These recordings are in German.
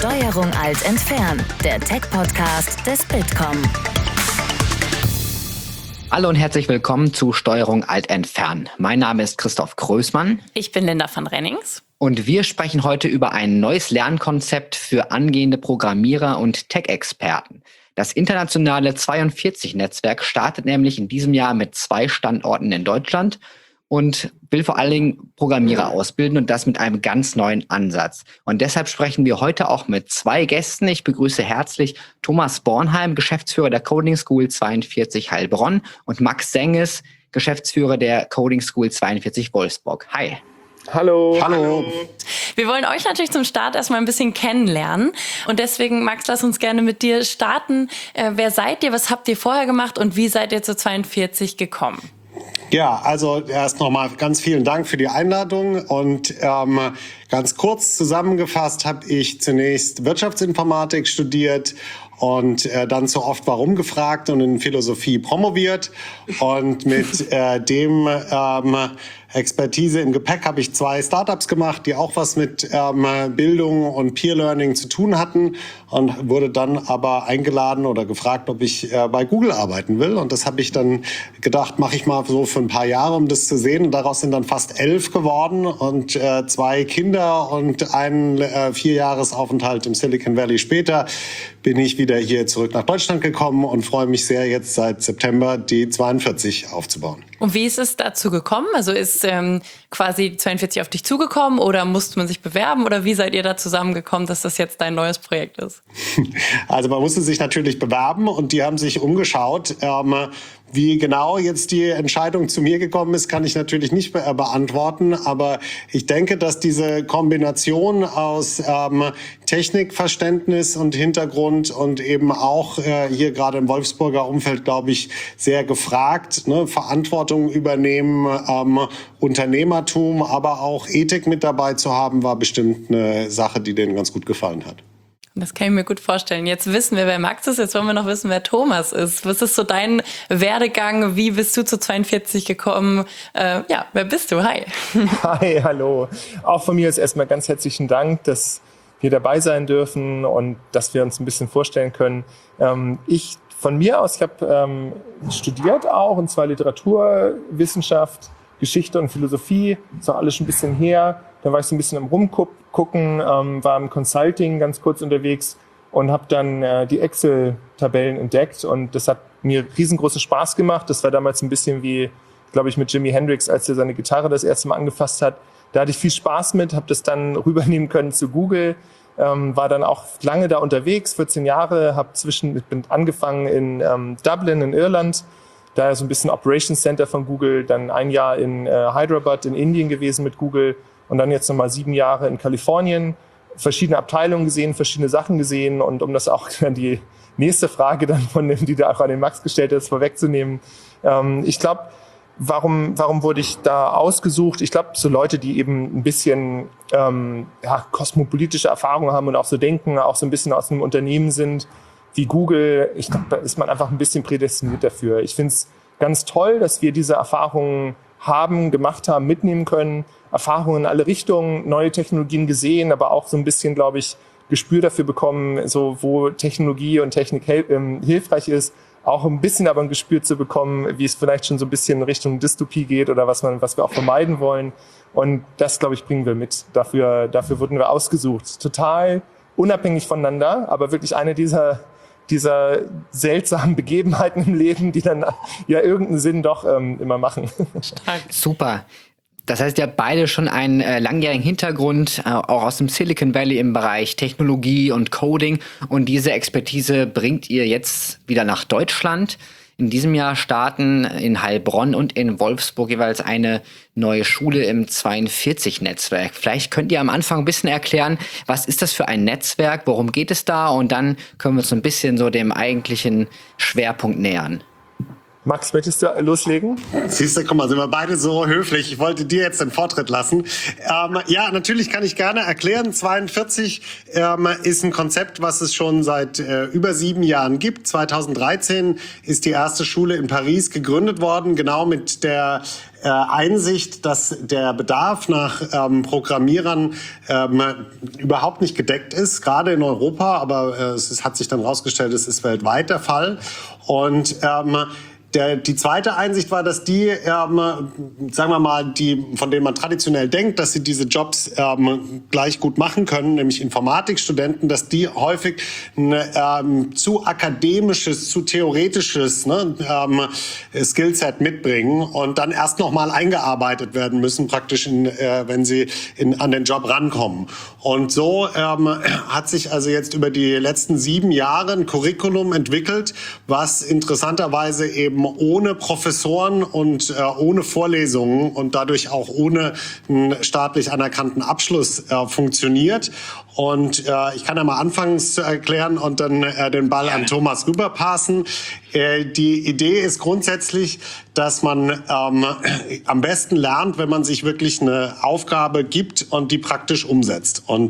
Steuerung Alt entfernen, der Tech-Podcast des Bitkom. Hallo und herzlich willkommen zu Steuerung Alt entfernen. Mein Name ist Christoph Größmann. Ich bin Linda van Rennings. Und wir sprechen heute über ein neues Lernkonzept für angehende Programmierer und Tech-Experten. Das internationale 42-Netzwerk startet nämlich in diesem Jahr mit 2 Standorten in Deutschland und will vor allen Dingen Programmierer ausbilden und das mit einem ganz neuen Ansatz. Und deshalb sprechen wir heute auch mit 2 Gästen. Ich begrüße herzlich Thomas Bornheim, Geschäftsführer der Coding School 42 Heilbronn und Max Senges, Geschäftsführer der Coding School 42 Wolfsburg. Hi. Hallo. Hallo. Wir wollen euch natürlich zum Start erstmal ein bisschen kennenlernen. Und deswegen, Max, lass uns gerne mit dir starten. Wer seid ihr, was habt ihr vorher gemacht und wie seid ihr zu 42 gekommen? Ja, also erst nochmal ganz vielen Dank für die Einladung und ganz kurz zusammengefasst habe ich zunächst Wirtschaftsinformatik studiert und dann so oft warum gefragt und in Philosophie promoviert und mit dem Expertise im Gepäck habe ich 2 Startups gemacht, die auch was mit Bildung und Peer Learning zu tun hatten und wurde dann aber eingeladen oder gefragt, ob ich bei Google arbeiten will. Und das habe ich dann gedacht, mache ich mal so für ein paar Jahre, um das zu sehen. Und daraus sind dann fast 11 geworden und 2 Kinder und einen 4-Jahres-Aufenthalt im Silicon Valley später bin ich wieder hier zurück nach Deutschland gekommen und freue mich sehr, jetzt seit September die 42 aufzubauen. Und wie ist es dazu gekommen? Also ist quasi 42 auf dich zugekommen oder musste man sich bewerben oder wie seid ihr da zusammengekommen, dass das jetzt dein neues Projekt ist? Also man musste sich natürlich bewerben und die haben sich umgeschaut. Wie genau jetzt die Entscheidung zu mir gekommen ist, kann ich natürlich nicht beantworten. Aber ich denke, dass diese Kombination aus Technikverständnis und Hintergrund und eben auch hier gerade im Wolfsburger Umfeld, glaube ich, sehr gefragt. Ne? Verantwortung übernehmen, Unternehmertum, aber auch Ethik mit dabei zu haben, war bestimmt eine Sache, die denen ganz gut gefallen hat. Das kann ich mir gut vorstellen. Jetzt wissen wir, wer Max ist. Jetzt wollen wir noch wissen, wer Thomas ist. Was ist so dein Werdegang? Wie bist du zu 42 gekommen? Wer bist du? Hi. Hi, hallo. Auch von mir ist erstmal ganz herzlichen Dank, dass wir dabei sein dürfen und dass wir uns ein bisschen vorstellen können. Ich habe studiert auch, und zwar Literaturwissenschaft, Geschichte und Philosophie. Ist auch alles schon ein bisschen her. Da war ich so ein bisschen am Rumgucken, war im Consulting ganz kurz unterwegs und habe dann die Excel-Tabellen entdeckt. Und das hat mir riesengroßen Spaß gemacht. Das war damals ein bisschen wie, glaube ich, mit Jimi Hendrix, als er seine Gitarre das erste Mal angefasst hat. Da hatte ich viel Spaß mit, habe das dann rübernehmen können zu Google. War dann auch lange da unterwegs, 14 Jahre, ich bin angefangen in Dublin in Irland, da so ein bisschen Operations Center von Google, dann ein Jahr in Hyderabad in Indien gewesen mit Google und dann jetzt nochmal 7 Jahre in Kalifornien, verschiedene Abteilungen gesehen, verschiedene Sachen gesehen und um das auch die nächste Frage dann die du auch an den Max gestellt hast, vorwegzunehmen. Ich glaube, warum wurde ich da ausgesucht? Ich glaube, so Leute, die eben ein bisschen kosmopolitische Erfahrung haben und auch so denken, auch so ein bisschen aus einem Unternehmen sind wie Google. Ich glaube, da ist man einfach ein bisschen prädestiniert dafür. Ich finde es ganz toll, dass wir diese Erfahrungen gemacht haben, mitnehmen können. Erfahrungen in alle Richtungen, neue Technologien gesehen, aber auch so ein bisschen, glaube ich, Gespür dafür bekommen, so wo Technologie und Technik hilfreich ist. Auch ein bisschen aber ein Gespür zu bekommen, wie es vielleicht schon so ein bisschen in Richtung Dystopie geht oder was wir auch vermeiden wollen. Und das, glaube ich, bringen wir mit. Dafür wurden wir ausgesucht. Total unabhängig voneinander, aber wirklich eine dieser seltsamen Begebenheiten im Leben, die dann ja irgendeinen Sinn doch immer machen. Super. Das heißt, ihr habt beide schon einen langjährigen Hintergrund, auch aus dem Silicon Valley im Bereich Technologie und Coding. Und diese Expertise bringt ihr jetzt wieder nach Deutschland. In diesem Jahr starten in Heilbronn und in Wolfsburg jeweils eine neue Schule im 42-Netzwerk. Vielleicht könnt ihr am Anfang ein bisschen erklären, was ist das für ein Netzwerk, worum geht es da? Und dann können wir uns ein bisschen so dem eigentlichen Schwerpunkt nähern. Max, möchtest du loslegen? Siehst du, guck mal, sind wir beide so höflich. Ich wollte dir jetzt den Vortritt lassen. Ja, natürlich kann ich gerne erklären. 42 ist ein Konzept, was es schon seit über 7 Jahren gibt. 2013 ist die erste Schule in Paris gegründet worden, genau mit der Einsicht, dass der Bedarf nach Programmierern überhaupt nicht gedeckt ist, gerade in Europa, aber es hat sich dann rausgestellt, es ist weltweit der Fall. Und die zweite Einsicht war, dass die, sagen wir mal, die, von denen man traditionell denkt, dass sie diese Jobs gleich gut machen können, nämlich Informatikstudenten, dass die häufig ein zu akademisches, zu theoretisches Skillset mitbringen und dann erst noch mal eingearbeitet werden müssen, praktisch, wenn sie an den Job rankommen. Und so hat sich also jetzt über die letzten 7 Jahre ein Curriculum entwickelt, was interessanterweise eben ohne Professoren und ohne Vorlesungen und dadurch auch ohne einen staatlich anerkannten Abschluss funktioniert. Und ich kann ja mal anfangen zu erklären und dann den Ball an Thomas rüberpassen. Die Idee ist grundsätzlich, dass man am besten lernt, wenn man sich wirklich eine Aufgabe gibt und die praktisch umsetzt. Und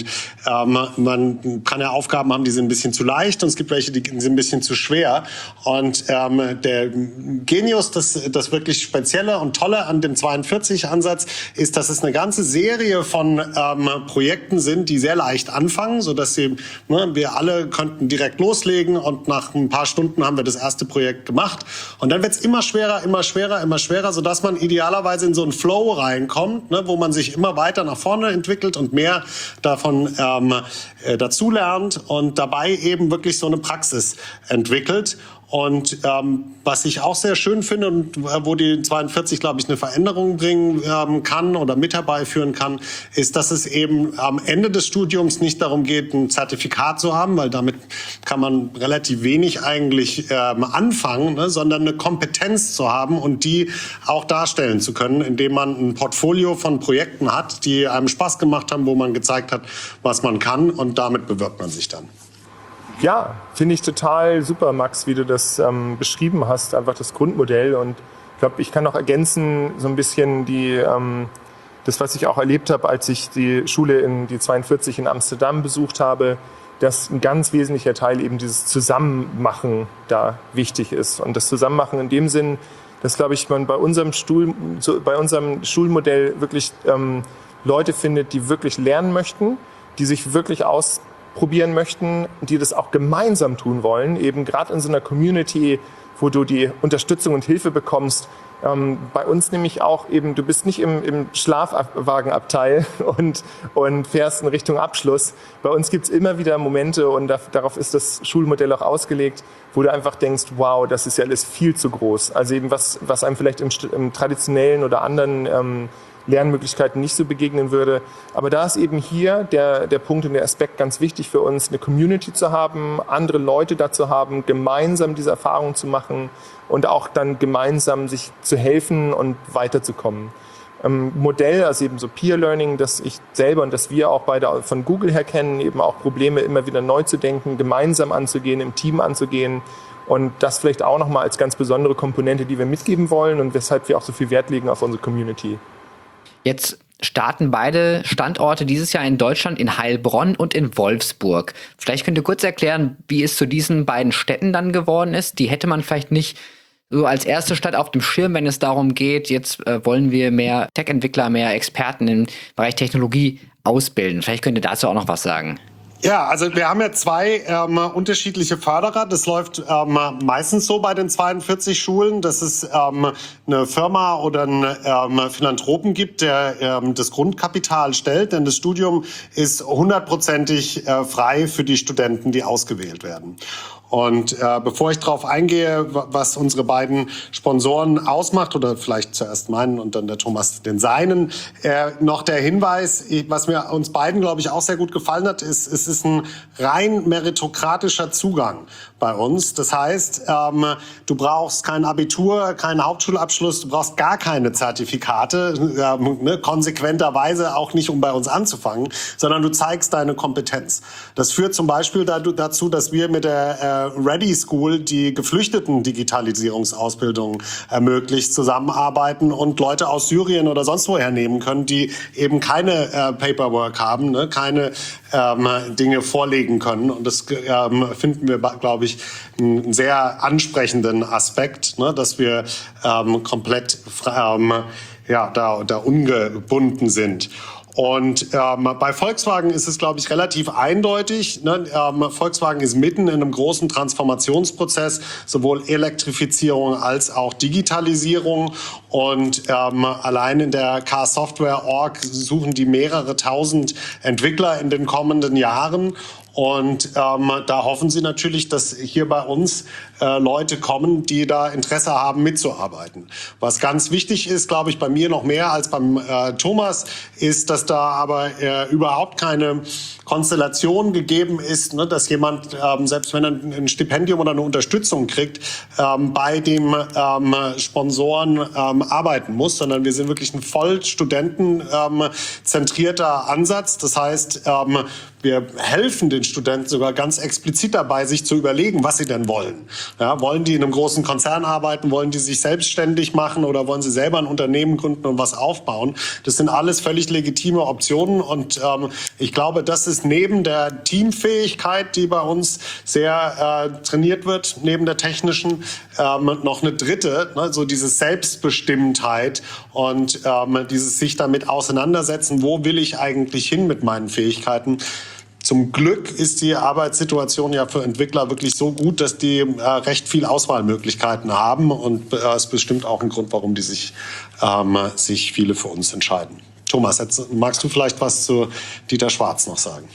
man kann ja Aufgaben haben, die sind ein bisschen zu leicht, und es gibt welche, die sind ein bisschen zu schwer. Und der Genius, das wirklich Spezielle und Tolle an dem 42-Ansatz ist, dass es eine ganze Serie von Projekten sind, die sehr leicht anfangen, sodass wir alle könnten direkt loslegen, und nach ein paar Stunden haben wir das erste Projekt gemacht. Und dann wird es immer schwerer, sodass man idealerweise in so einen Flow reinkommt, wo man sich immer weiter nach vorne entwickelt und mehr davon dazulernt und dabei eben wirklich so eine Praxis entwickelt. Und was ich auch sehr schön finde und wo die 42, glaube ich, eine Veränderung bringen kann oder mit herbeiführen kann, ist, dass es eben am Ende des Studiums nicht darum geht, ein Zertifikat zu haben, weil damit kann man relativ wenig eigentlich anfangen, sondern eine Kompetenz zu haben und die auch darstellen zu können, indem man ein Portfolio von Projekten hat, die einem Spaß gemacht haben, wo man gezeigt hat, was man kann, und damit bewirbt man sich dann. Ja, finde ich total super, Max, wie du das beschrieben hast, einfach das Grundmodell. Und ich glaube, ich kann noch ergänzen so ein bisschen das, was ich auch erlebt habe, als ich die Schule die 42 in Amsterdam besucht habe, dass ein ganz wesentlicher Teil eben dieses Zusammenmachen da wichtig ist. Und das Zusammenmachen in dem Sinn, dass, glaube ich, man bei unserem Schulmodell wirklich Leute findet, die wirklich lernen möchten, die sich wirklich ausprobieren möchten, die das auch gemeinsam tun wollen, eben gerade in so einer Community, wo du die Unterstützung und Hilfe bekommst. Bei uns nämlich auch eben, du bist nicht im Schlafwagenabteil und fährst in Richtung Abschluss. Bei uns gibt's immer wieder Momente, und darauf ist das Schulmodell auch ausgelegt, wo du einfach denkst, wow, das ist ja alles viel zu groß. Also eben was einem vielleicht im traditionellen oder anderen Lernmöglichkeiten nicht so begegnen würde. Aber da ist eben hier der Punkt und der Aspekt ganz wichtig für uns, eine Community zu haben, andere Leute da zu haben, gemeinsam diese Erfahrung zu machen und auch dann gemeinsam sich zu helfen und weiterzukommen. Modell, also eben so Peer Learning, das ich selber und das wir auch beide von Google her kennen, eben auch Probleme immer wieder neu zu denken, gemeinsam anzugehen, im Team anzugehen. Und das vielleicht auch nochmal als ganz besondere Komponente, die wir mitgeben wollen und weshalb wir auch so viel Wert legen auf unsere Community. Jetzt starten beide Standorte dieses Jahr in Deutschland, in Heilbronn und in Wolfsburg. Vielleicht könnt ihr kurz erklären, wie es zu diesen beiden Städten dann geworden ist. Die hätte man vielleicht nicht so als erste Stadt auf dem Schirm, wenn es darum geht, jetzt wollen wir mehr Tech-Entwickler, mehr Experten im Bereich Technologie ausbilden. Vielleicht könnt ihr dazu auch noch was sagen. Ja, also wir haben ja 2 unterschiedliche Förderer. Das läuft meistens so bei den 42 Schulen, dass es eine Firma oder einen Philanthropen gibt, der das Grundkapital stellt. Denn das Studium ist 100%ig frei für die Studenten, die ausgewählt werden. Und bevor ich darauf eingehe, was unsere beiden Sponsoren ausmacht, oder vielleicht zuerst meinen und dann der Thomas den seinen, noch der Hinweis, was mir uns beiden, glaube ich, auch sehr gut gefallen hat, ist, es ist ein rein meritokratischer Zugang bei uns. Das heißt, du brauchst kein Abitur, keinen Hauptschulabschluss, du brauchst gar keine Zertifikate, konsequenterweise auch nicht, um bei uns anzufangen, sondern du zeigst deine Kompetenz. Das führt zum Beispiel dazu, dass wir mit der Ready School, die Geflüchteten Digitalisierungsausbildung ermöglicht, zusammenarbeiten und Leute aus Syrien oder sonst woher nehmen können, die eben keine Paperwork haben, ne, keine Dinge vorlegen können. Und das finden wir, glaube ich, einen sehr ansprechenden Aspekt, ne, dass wir komplett da ungebunden sind. Und bei Volkswagen ist es, glaube ich, relativ eindeutig. Ne? Volkswagen ist mitten in einem großen Transformationsprozess, sowohl Elektrifizierung als auch Digitalisierung. Und allein in der Car Software Org suchen die mehrere tausend Entwickler in den kommenden Jahren. Und da hoffen sie natürlich, dass hier bei uns Leute kommen, die da Interesse haben, mitzuarbeiten. Was ganz wichtig ist, glaube ich, bei mir noch mehr als beim Thomas, ist, dass da aber überhaupt keine Konstellation gegeben ist, ne, dass jemand, selbst wenn er ein Stipendium oder eine Unterstützung kriegt, bei dem Sponsoren arbeiten muss, sondern wir sind wirklich ein voll studentenzentrierter Ansatz. Das heißt, wir helfen den Studenten sogar ganz explizit dabei, sich zu überlegen, was sie denn wollen. Ja, wollen die in einem großen Konzern arbeiten? Wollen die sich selbstständig machen oder wollen sie selber ein Unternehmen gründen und was aufbauen? Das sind alles völlig legitime Optionen und ich glaube, das ist neben der Teamfähigkeit, die bei uns sehr trainiert wird, neben der technischen, noch eine dritte, ne, so diese Selbstbestimmtheit und dieses sich damit auseinandersetzen, wo will ich eigentlich hin mit meinen Fähigkeiten. Zum Glück ist die Arbeitssituation ja für Entwickler wirklich so gut, dass die recht viel Auswahlmöglichkeiten haben und es ist bestimmt auch ein Grund, warum die sich viele für uns entscheiden. Thomas, jetzt magst du vielleicht was zu Dieter Schwarz noch sagen?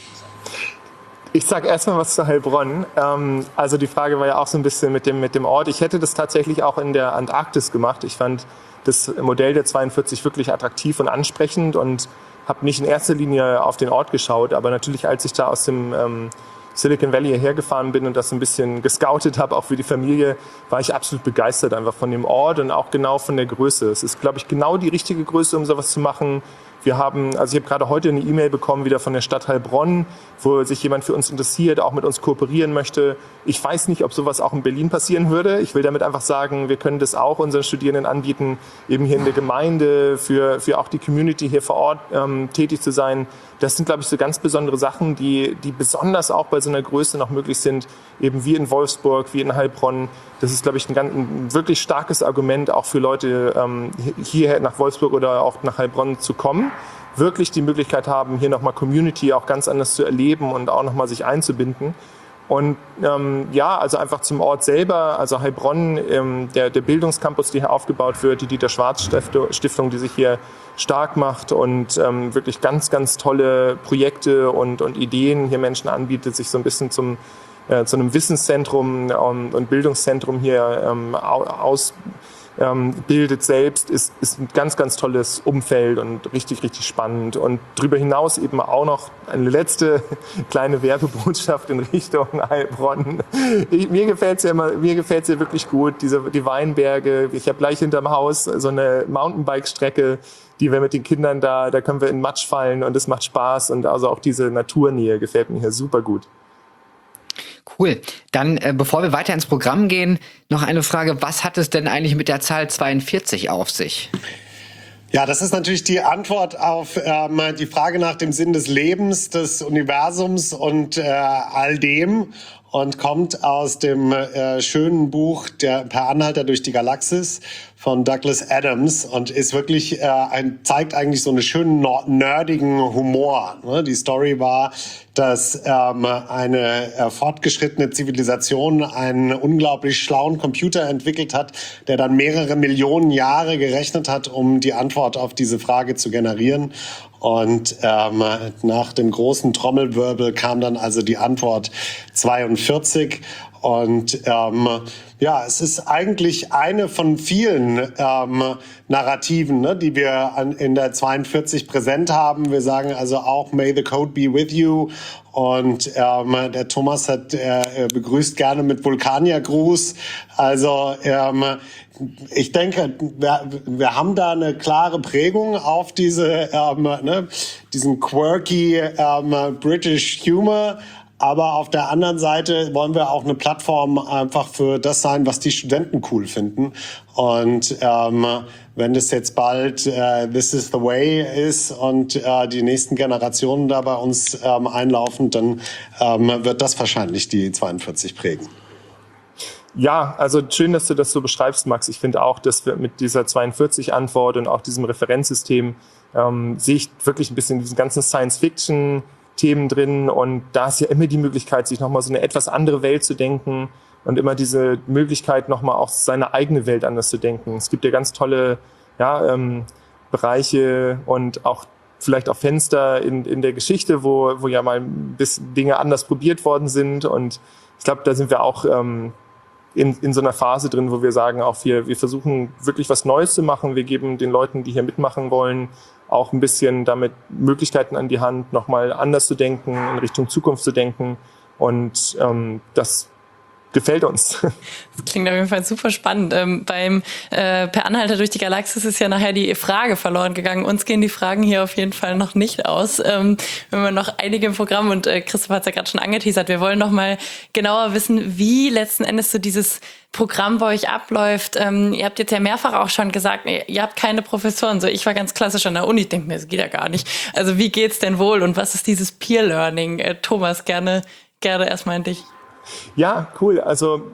Ich sage erstmal was zu Heilbronn. Also die Frage war ja auch so ein bisschen mit dem Ort. Ich hätte das tatsächlich auch in der Antarktis gemacht. Ich fand das Modell der 42 wirklich attraktiv und ansprechend und habe nicht in erster Linie auf den Ort geschaut, aber natürlich, als ich da aus dem Silicon Valley hierher gefahren bin und das ein bisschen gescoutet habe, auch für die Familie, war ich absolut begeistert einfach von dem Ort und auch genau von der Größe. Es ist, glaube ich, genau die richtige Größe, um sowas zu machen. Ich habe gerade heute eine E-Mail bekommen wieder von der Stadt Heilbronn, wo sich jemand für uns interessiert, auch mit uns kooperieren möchte. Ich weiß nicht, ob sowas auch in Berlin passieren würde. Ich will damit einfach sagen, wir können das auch unseren Studierenden anbieten, eben hier in der Gemeinde, für auch die Community hier vor Ort tätig zu sein. Das sind, glaube ich, so ganz besondere Sachen, die besonders auch bei so einer Größe noch möglich sind, eben wie in Wolfsburg, wie in Heilbronn. Das ist, glaube ich, ein wirklich starkes Argument auch für Leute, hierher nach Wolfsburg oder auch nach Heilbronn zu kommen. Wirklich die Möglichkeit haben, hier nochmal Community auch ganz anders zu erleben und auch nochmal sich einzubinden. Und also einfach zum Ort selber, also Heilbronn, der Bildungscampus, der hier aufgebaut wird, die Dieter Schwarz Stiftung, die sich hier stark macht und wirklich ganz, ganz tolle Projekte und Ideen hier Menschen anbietet, sich so ein bisschen zu einem Wissenszentrum und Bildungszentrum hier bildet selbst, ist ein ganz, ganz tolles Umfeld und richtig, richtig spannend. Und darüber hinaus eben auch noch eine letzte kleine Werbebotschaft in Richtung Heilbronn. Mir gefällt's ja wirklich gut, die Weinberge. Ich habe gleich hinterm Haus so eine Mountainbike-Strecke, die wir mit den Kindern da können wir in Matsch fallen und es macht Spaß. Und also auch diese Naturnähe gefällt mir hier super gut. Cool. Dann, bevor wir weiter ins Programm gehen, noch eine Frage. Was hat es denn eigentlich mit der Zahl 42 auf sich? Ja, das ist natürlich die Antwort auf die Frage nach dem Sinn des Lebens, des Universums und all dem und kommt aus dem schönen Buch Der Per Anhalter durch die Galaxis von Douglas Adams und ist wirklich zeigt eigentlich so einen schönen nerdigen Humor. Ne? Die Story war, dass eine fortgeschrittene Zivilisation einen unglaublich schlauen Computer entwickelt hat, der dann mehrere Millionen Jahre gerechnet hat, um die Antwort auf diese Frage zu generieren. Und nach dem großen Trommelwirbel kam dann also die Antwort 42. Und es ist eigentlich eine von vielen Narrativen, ne, die wir in der 42 präsent haben. Wir sagen also auch May the Code be with you. Und der Thomas begrüßt gerne mit Vulkaniergruß. Also ich denke, wir haben da eine klare Prägung auf diesen quirky British Humor. Aber auf der anderen Seite wollen wir auch eine Plattform einfach für das sein, was die Studenten cool finden. Und wenn das jetzt bald This is the way ist und die nächsten Generationen da bei uns einlaufen, dann wird das wahrscheinlich die 42 prägen. Ja, also schön, dass du das so beschreibst, Max. Ich finde auch, dass wir mit dieser 42-Antwort und auch diesem Referenzsystem sehe ich wirklich ein bisschen diesen ganzen Science-Fiction-Themen drin. Und da ist ja immer die Möglichkeit, sich nochmal so eine etwas andere Welt zu denken und immer diese Möglichkeit, nochmal auch seine eigene Welt anders zu denken. Es gibt ja ganz tolle Bereiche und auch vielleicht auch Fenster in der Geschichte, wo ja mal Dinge anders probiert worden sind. Und ich glaube, da sind wir auch in so einer Phase drin, wo wir sagen, auch wir versuchen wirklich was Neues zu machen. Wir geben den Leuten, die hier mitmachen wollen, auch ein bisschen damit Möglichkeiten an die Hand, nochmal anders zu denken, in Richtung Zukunft zu denken. Und das gefällt uns. Das klingt auf jeden Fall super spannend. Beim Per Anhalter durch die Galaxis ist ja nachher die Frage verloren gegangen. Uns gehen die Fragen hier auf jeden Fall noch nicht aus. Wir haben noch einige im Programm und Christoph hat es ja gerade schon angeteasert. Wir wollen noch mal genauer wissen, wie letzten Endes so dieses Programm bei euch abläuft. Ihr habt jetzt ja mehrfach auch schon gesagt, ihr habt keine Professoren. So, ich war ganz klassisch an der Uni, denke mir, das geht ja gar nicht. Also wie geht's denn wohl und was ist dieses Peer Learning? Thomas, gerne erstmal an dich. Ja, cool. Also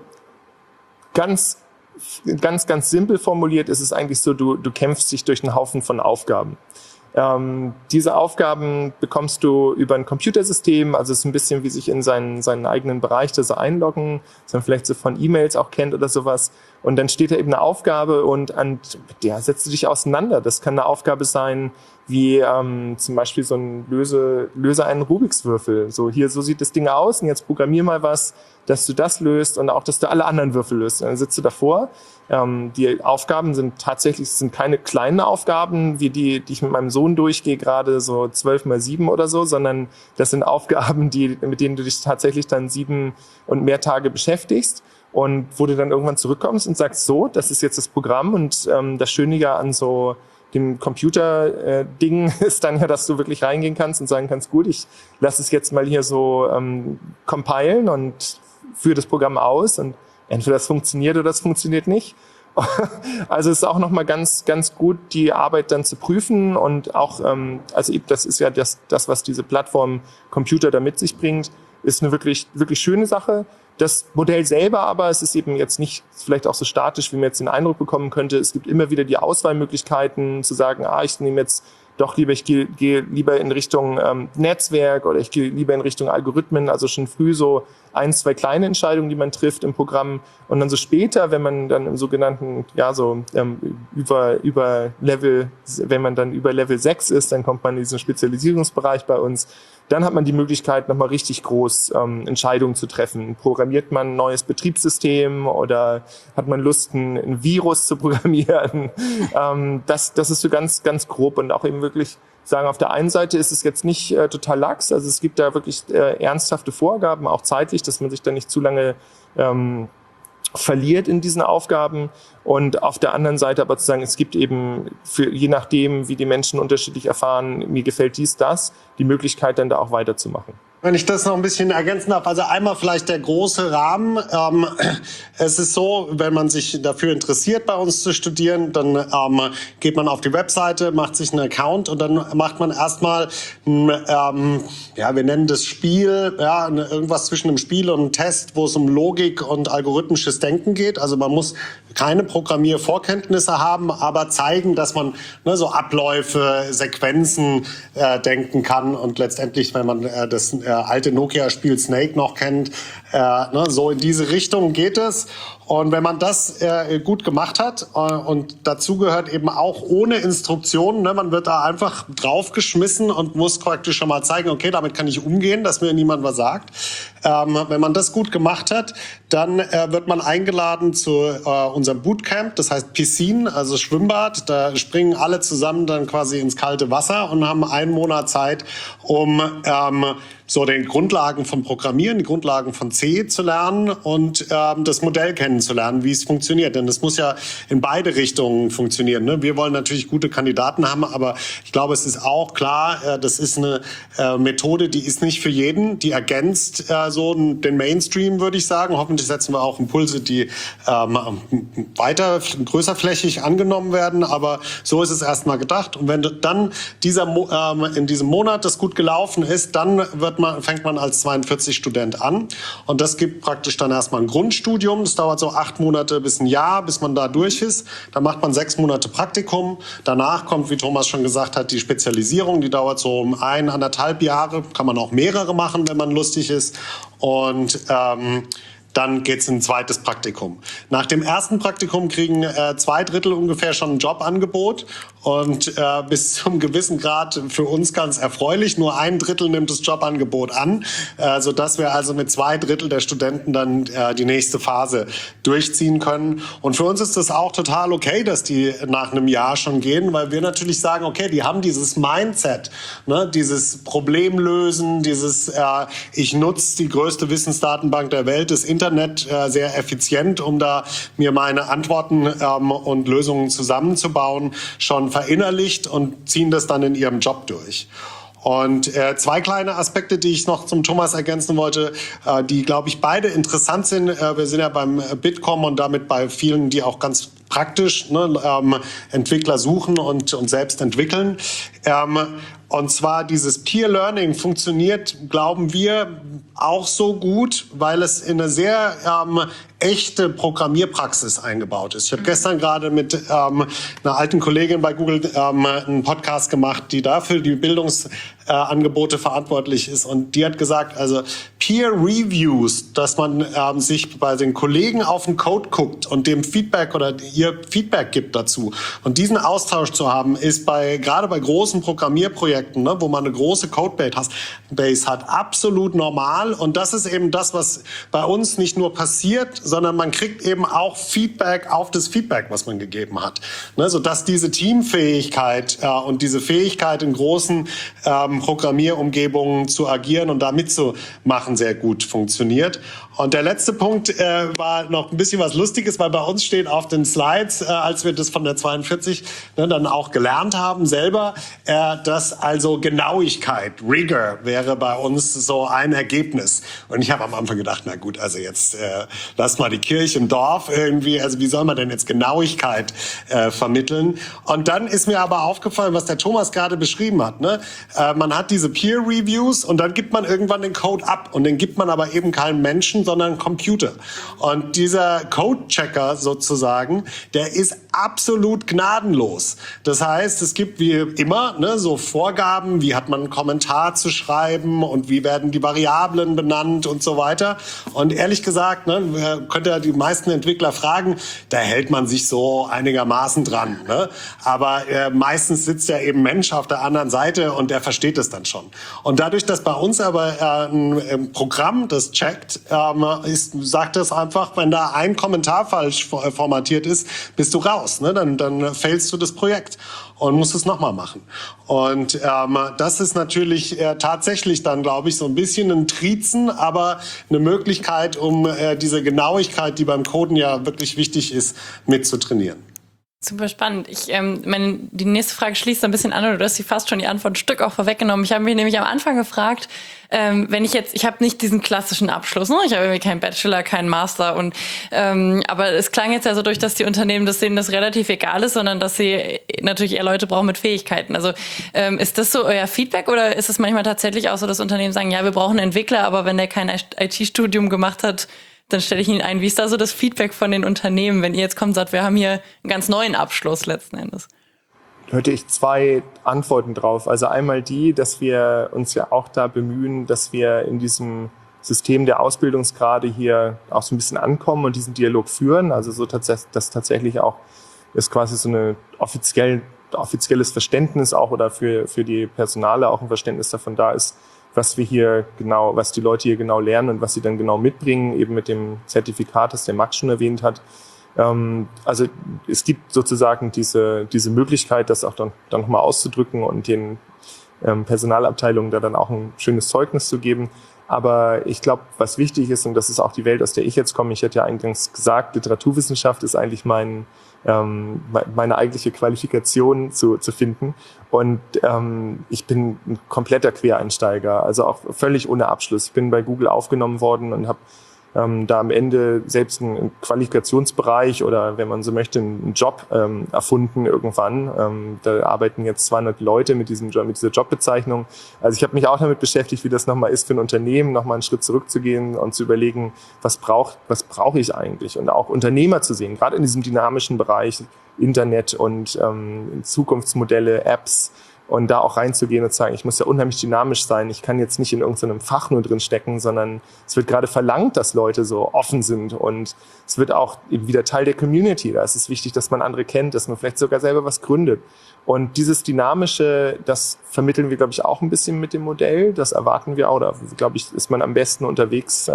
ganz simpel formuliert ist es eigentlich so, du kämpfst dich durch einen Haufen von Aufgaben. Diese Aufgaben bekommst du über ein Computersystem, also es ist ein bisschen wie sich in seinen eigenen Bereich da so einloggen, dass man vielleicht so von E-Mails auch kennt oder sowas. Und dann steht da eben eine Aufgabe und mit der setzt du dich auseinander. Das kann eine Aufgabe sein, wie zum Beispiel so ein löse einen Rubikswürfel. So sieht das Ding aus und jetzt programmier mal was, dass du das löst und auch, dass du alle anderen Würfel löst. Und dann sitzt du davor. Die Aufgaben sind keine kleinen Aufgaben, wie die ich mit meinem Sohn durchgehe, gerade so 12x7 oder so, sondern das sind Aufgaben, mit denen du dich tatsächlich dann 7 und mehr Tage beschäftigst. Und wo du dann irgendwann zurückkommst und sagst, so, das ist jetzt das Programm. Und das Schöne ja an so dem Computer-Ding ist dann ja, dass du wirklich reingehen kannst und sagen kannst, gut, ich lasse es jetzt mal hier so compilen und führe das Programm aus und entweder das funktioniert oder das funktioniert nicht. Also es ist auch nochmal ganz, ganz gut, die Arbeit dann zu prüfen und auch, also das ist ja das, was diese Plattform Computer da mit sich bringt, ist eine wirklich, wirklich schöne Sache. Das Modell selber aber, es ist eben jetzt nicht vielleicht auch so statisch, wie man jetzt den Eindruck bekommen könnte. Es gibt immer wieder die Auswahlmöglichkeiten zu sagen, ich nehme jetzt doch lieber, ich gehe lieber in Richtung Netzwerk oder ich gehe lieber in Richtung Algorithmen, also schon früh so 1, 2 kleine Entscheidungen, die man trifft im Programm und dann so später, wenn man dann im sogenannten, über Level 6 ist, dann kommt man in diesen Spezialisierungsbereich bei uns. Dann hat man die Möglichkeit, nochmal richtig groß Entscheidungen zu treffen. Programmiert man ein neues Betriebssystem oder hat man Lust, ein Virus zu programmieren? Das ist so ganz, ganz grob und auch eben wirklich sagen, auf der einen Seite ist es jetzt nicht total lax, also es gibt da wirklich ernsthafte Vorgaben, auch zeitlich, dass man sich da nicht zu lange verliert in diesen Aufgaben und auf der anderen Seite aber zu sagen, es gibt eben je nachdem, wie die Menschen unterschiedlich erfahren, mir gefällt das, die Möglichkeit dann da auch weiterzumachen. Wenn ich das noch ein bisschen ergänzen darf, also einmal vielleicht der große Rahmen. Es ist so, wenn man sich dafür interessiert, bei uns zu studieren, dann geht man auf die Webseite, macht sich einen Account und dann macht man erstmal, wir nennen das Spiel, irgendwas zwischen einem Spiel und einem Test, wo es um Logik und algorithmisches Denken geht. Also man muss keine Programmiervorkenntnisse haben, aber zeigen, dass man so Abläufe, Sequenzen denken kann und letztendlich, wenn man das alte Nokia-Spiel Snake noch kennt, so in diese Richtung geht es. Und wenn man das gut gemacht hat und dazu gehört eben auch ohne Instruktionen, man wird da einfach draufgeschmissen und muss praktisch schon mal zeigen, okay, damit kann ich umgehen, dass mir niemand was sagt. Wenn man das gut gemacht hat, dann wird man eingeladen zu unserem Bootcamp, das heißt Piscine, also Schwimmbad. Da springen alle zusammen dann quasi ins kalte Wasser und haben einen Monat Zeit, um so den Grundlagen von Programmieren, die Grundlagen von C zu lernen und das Modell kennenzulernen, wie es funktioniert. Denn es muss ja in beide Richtungen funktionieren. Ne? Wir wollen natürlich gute Kandidaten haben, aber ich glaube, es ist auch klar, das ist eine Methode, die ist nicht für jeden. Die ergänzt so den Mainstream, würde ich sagen. Hoffentlich setzen wir auch Impulse, die weiter größerflächig angenommen werden. Aber so ist es erstmal gedacht. Und wenn dann in diesem Monat das gut gelaufen ist, dann fängt man als 42-Student an. Und das gibt praktisch dann erstmal ein Grundstudium. Das dauert so 8 Monate bis ein Jahr, bis man da durch ist. Dann macht man 6 Monate Praktikum. Danach kommt, wie Thomas schon gesagt hat, die Spezialisierung. Die dauert so 1,5 Jahre. Kann man auch mehrere machen, wenn man lustig ist. Und dann geht's in ein zweites Praktikum. Nach dem ersten Praktikum kriegen 2/3 ungefähr schon ein Jobangebot und bis zum gewissen Grad für uns ganz erfreulich. Nur 1/3 nimmt das Jobangebot an, sodass wir also mit 2/3 der Studenten dann die nächste Phase durchziehen können. Und für uns ist das auch total okay, dass die nach einem Jahr schon gehen, weil wir natürlich sagen, okay, die haben dieses Mindset, ne, dieses Problemlösen, dieses ich nutze die größte Wissensdatenbank der Welt, das Internet, sehr effizient, um da mir meine Antworten und Lösungen zusammenzubauen, schon verinnerlicht und ziehen das dann in ihrem Job durch. Und 2 kleine Aspekte, die ich noch zum Thomas ergänzen wollte, die, glaube ich, beide interessant sind. Wir sind ja beim Bitkom und damit bei vielen, die auch ganz praktisch Entwickler suchen und selbst entwickeln. Und zwar dieses Peer Learning funktioniert, glauben wir, auch so gut, weil es in eine sehr echte Programmierpraxis eingebaut ist. Ich habe gestern gerade mit einer alten Kollegin bei Google einen Podcast gemacht, die dafür die Bildungsangebote verantwortlich ist. Und die hat gesagt, also Peer Reviews, dass man sich bei den Kollegen auf den Code guckt und dem Feedback oder ihr Feedback gibt dazu. Und diesen Austausch zu haben, ist gerade bei großen Programmierprojekten, ne, wo man eine große Codebase hat, absolut normal. Und das ist eben das, was bei uns nicht nur passiert, sondern man kriegt eben auch Feedback auf das Feedback, was man gegeben hat. Ne, sodass diese Teamfähigkeit und diese Fähigkeit in großen Programmierumgebungen zu agieren und da mitzumachen sehr gut funktioniert. Und der letzte Punkt war noch ein bisschen was Lustiges, weil bei uns steht auf den Slides, als wir das von der 42 dann auch gelernt haben selber, dass also Genauigkeit, Rigor wäre bei uns so ein Ergebnis. Und ich habe am Anfang gedacht, na gut, also jetzt lass mal die Kirche im Dorf irgendwie, also wie soll man denn jetzt Genauigkeit vermitteln? Und dann ist mir aber aufgefallen, was der Thomas gerade beschrieben hat. Ne? Man hat diese Peer Reviews und dann gibt man irgendwann den Code ab und den gibt man aber eben keinem Menschen, sondern einem Computer. Und dieser Code-Checker sozusagen, der ist absolut gnadenlos. Das heißt, es gibt wie immer so Vorgaben, wie hat man einen Kommentar zu schreiben und wie werden die Variablen benannt und so weiter. Und ehrlich gesagt, könnt ihr die meisten Entwickler fragen, da hält man sich so einigermaßen dran. Ne? Aber meistens sitzt ja eben Mensch auf der anderen Seite und der versteht es dann schon. Und dadurch, dass bei uns aber ein Programm das checkt, sagt es einfach, wenn da ein Kommentar falsch formatiert ist, bist du raus. Ne? Dann failst du das Projekt und musst es nochmal machen. Und das ist natürlich tatsächlich dann, glaube ich, so ein bisschen ein Triezen, aber eine Möglichkeit, um diese Genauigkeit, die beim Coden ja wirklich wichtig ist, mitzutrainieren. Super spannend. Die nächste Frage schließt ein bisschen an, oder du hast sie fast schon die Antwort ein Stück auch vorweggenommen. Ich habe mich nämlich am Anfang gefragt, ich habe nicht diesen klassischen Abschluss, ne? Ich habe irgendwie keinen Bachelor, keinen Master aber es klang jetzt ja so durch, dass die Unternehmen denen das relativ egal ist, sondern dass sie natürlich eher Leute brauchen mit Fähigkeiten. Also ist das so euer Feedback oder ist es manchmal tatsächlich auch so, dass Unternehmen sagen, ja, wir brauchen einen Entwickler, aber wenn der kein IT-Studium gemacht hat, dann stelle ich ihn ein. Wie ist da so das Feedback von den Unternehmen, wenn ihr jetzt kommt und sagt, wir haben hier einen ganz neuen Abschluss letzten Endes? Da hätte ich 2 Antworten drauf. Also einmal die, dass wir uns ja auch da bemühen, dass wir in diesem System der Ausbildungsgrade hier auch so ein bisschen ankommen und diesen Dialog führen. Also so, dass tatsächlich auch ist quasi so eine offizielles Verständnis auch oder für die Personale auch ein Verständnis davon da ist, was die Leute hier genau lernen und was sie dann genau mitbringen, eben mit dem Zertifikat, das der Max schon erwähnt hat. Also es gibt sozusagen diese Möglichkeit, das auch dann nochmal auszudrücken und den Personalabteilungen da dann auch ein schönes Zeugnis zu geben. Aber ich glaube, was wichtig ist, und das ist auch die Welt, aus der ich jetzt komme, ich hatte ja eingangs gesagt, Literaturwissenschaft ist eigentlich meine eigentliche Qualifikation zu finden. Und ich bin ein kompletter Quereinsteiger, also auch völlig ohne Abschluss. Ich bin bei Google aufgenommen worden und habe da am Ende selbst einen Qualifikationsbereich oder, wenn man so möchte, einen Job erfunden irgendwann. Da arbeiten jetzt 200 Leute mit dieser Jobbezeichnung. Also ich habe mich auch damit beschäftigt, wie das nochmal ist für ein Unternehmen, nochmal einen Schritt zurückzugehen und zu überlegen, was brauche ich eigentlich? Und auch Unternehmer zu sehen, gerade in diesem dynamischen Bereich Internet und Zukunftsmodelle, Apps, und da auch reinzugehen und zu sagen, ich muss ja unheimlich dynamisch sein. Ich kann jetzt nicht in irgendeinem Fach nur drin stecken, sondern es wird gerade verlangt, dass Leute so offen sind. Und es wird auch eben wieder Teil der Community. Da ist es wichtig, dass man andere kennt, dass man vielleicht sogar selber was gründet. Und dieses Dynamische, das vermitteln wir, glaube ich, auch ein bisschen mit dem Modell. Das erwarten wir auch. Oder, glaube ich, ist man am besten unterwegs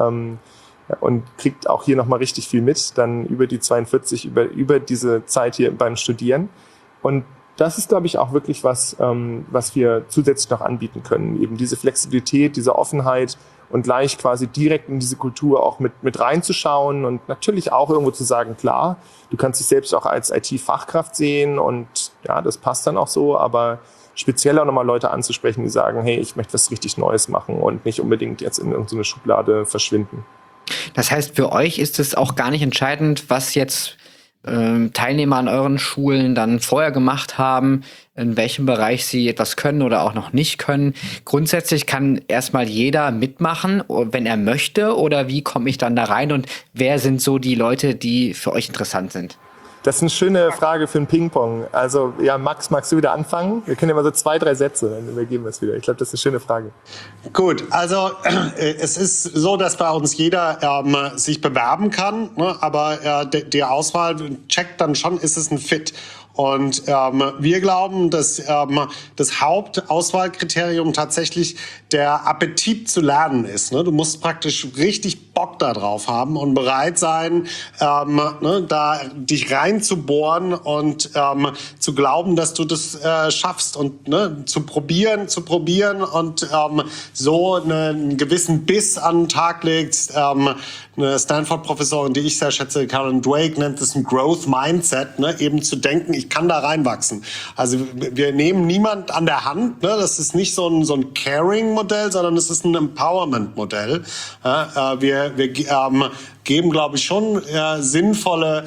und kriegt auch hier nochmal richtig viel mit, dann über die 42, über diese Zeit hier beim Studieren. Und das ist, glaube ich, auch wirklich was wir zusätzlich noch anbieten können. Eben diese Flexibilität, diese Offenheit und gleich quasi direkt in diese Kultur auch mit reinzuschauen und natürlich auch irgendwo zu sagen, klar, du kannst dich selbst auch als IT-Fachkraft sehen und ja, das passt dann auch so, aber speziell auch nochmal Leute anzusprechen, die sagen, hey, ich möchte was richtig Neues machen und nicht unbedingt jetzt in irgendeine Schublade verschwinden. Das heißt, für euch ist es auch gar nicht entscheidend, was jetzt Teilnehmer an euren Schulen dann vorher gemacht haben, in welchem Bereich sie etwas können oder auch noch nicht können. Grundsätzlich kann erstmal jeder mitmachen, wenn er möchte, oder wie komme ich dann da rein und wer sind so die Leute, die für euch interessant sind? Das ist eine schöne Frage für ein Ping-Pong. Also ja, Max, magst du wieder anfangen? Wir können ja mal so 2, 3 Sätze, dann übergeben wir es wieder. Ich glaube, das ist eine schöne Frage. Gut, also es ist so, dass bei uns jeder sich bewerben kann, ne? Aber die Auswahl checkt dann schon, ist es ein Fit. Und wir glauben, dass das Hauptauswahlkriterium tatsächlich der Appetit zu lernen ist. Ne? Du musst praktisch richtig Bock da drauf haben und bereit sein, da dich reinzubohren und zu glauben, dass du das schaffst und zu probieren und so einen gewissen Biss an den Tag legst. Eine Stanford-Professorin, die ich sehr schätze, Karen Dweck, nennt es ein Growth Mindset, ne? Eben zu denken, ich kann da reinwachsen. Also wir nehmen niemand an der Hand, ne? Das ist nicht so ein Caring-Modell, sondern es ist ein Empowerment-Modell. Wir geben, glaube ich, schon sinnvolle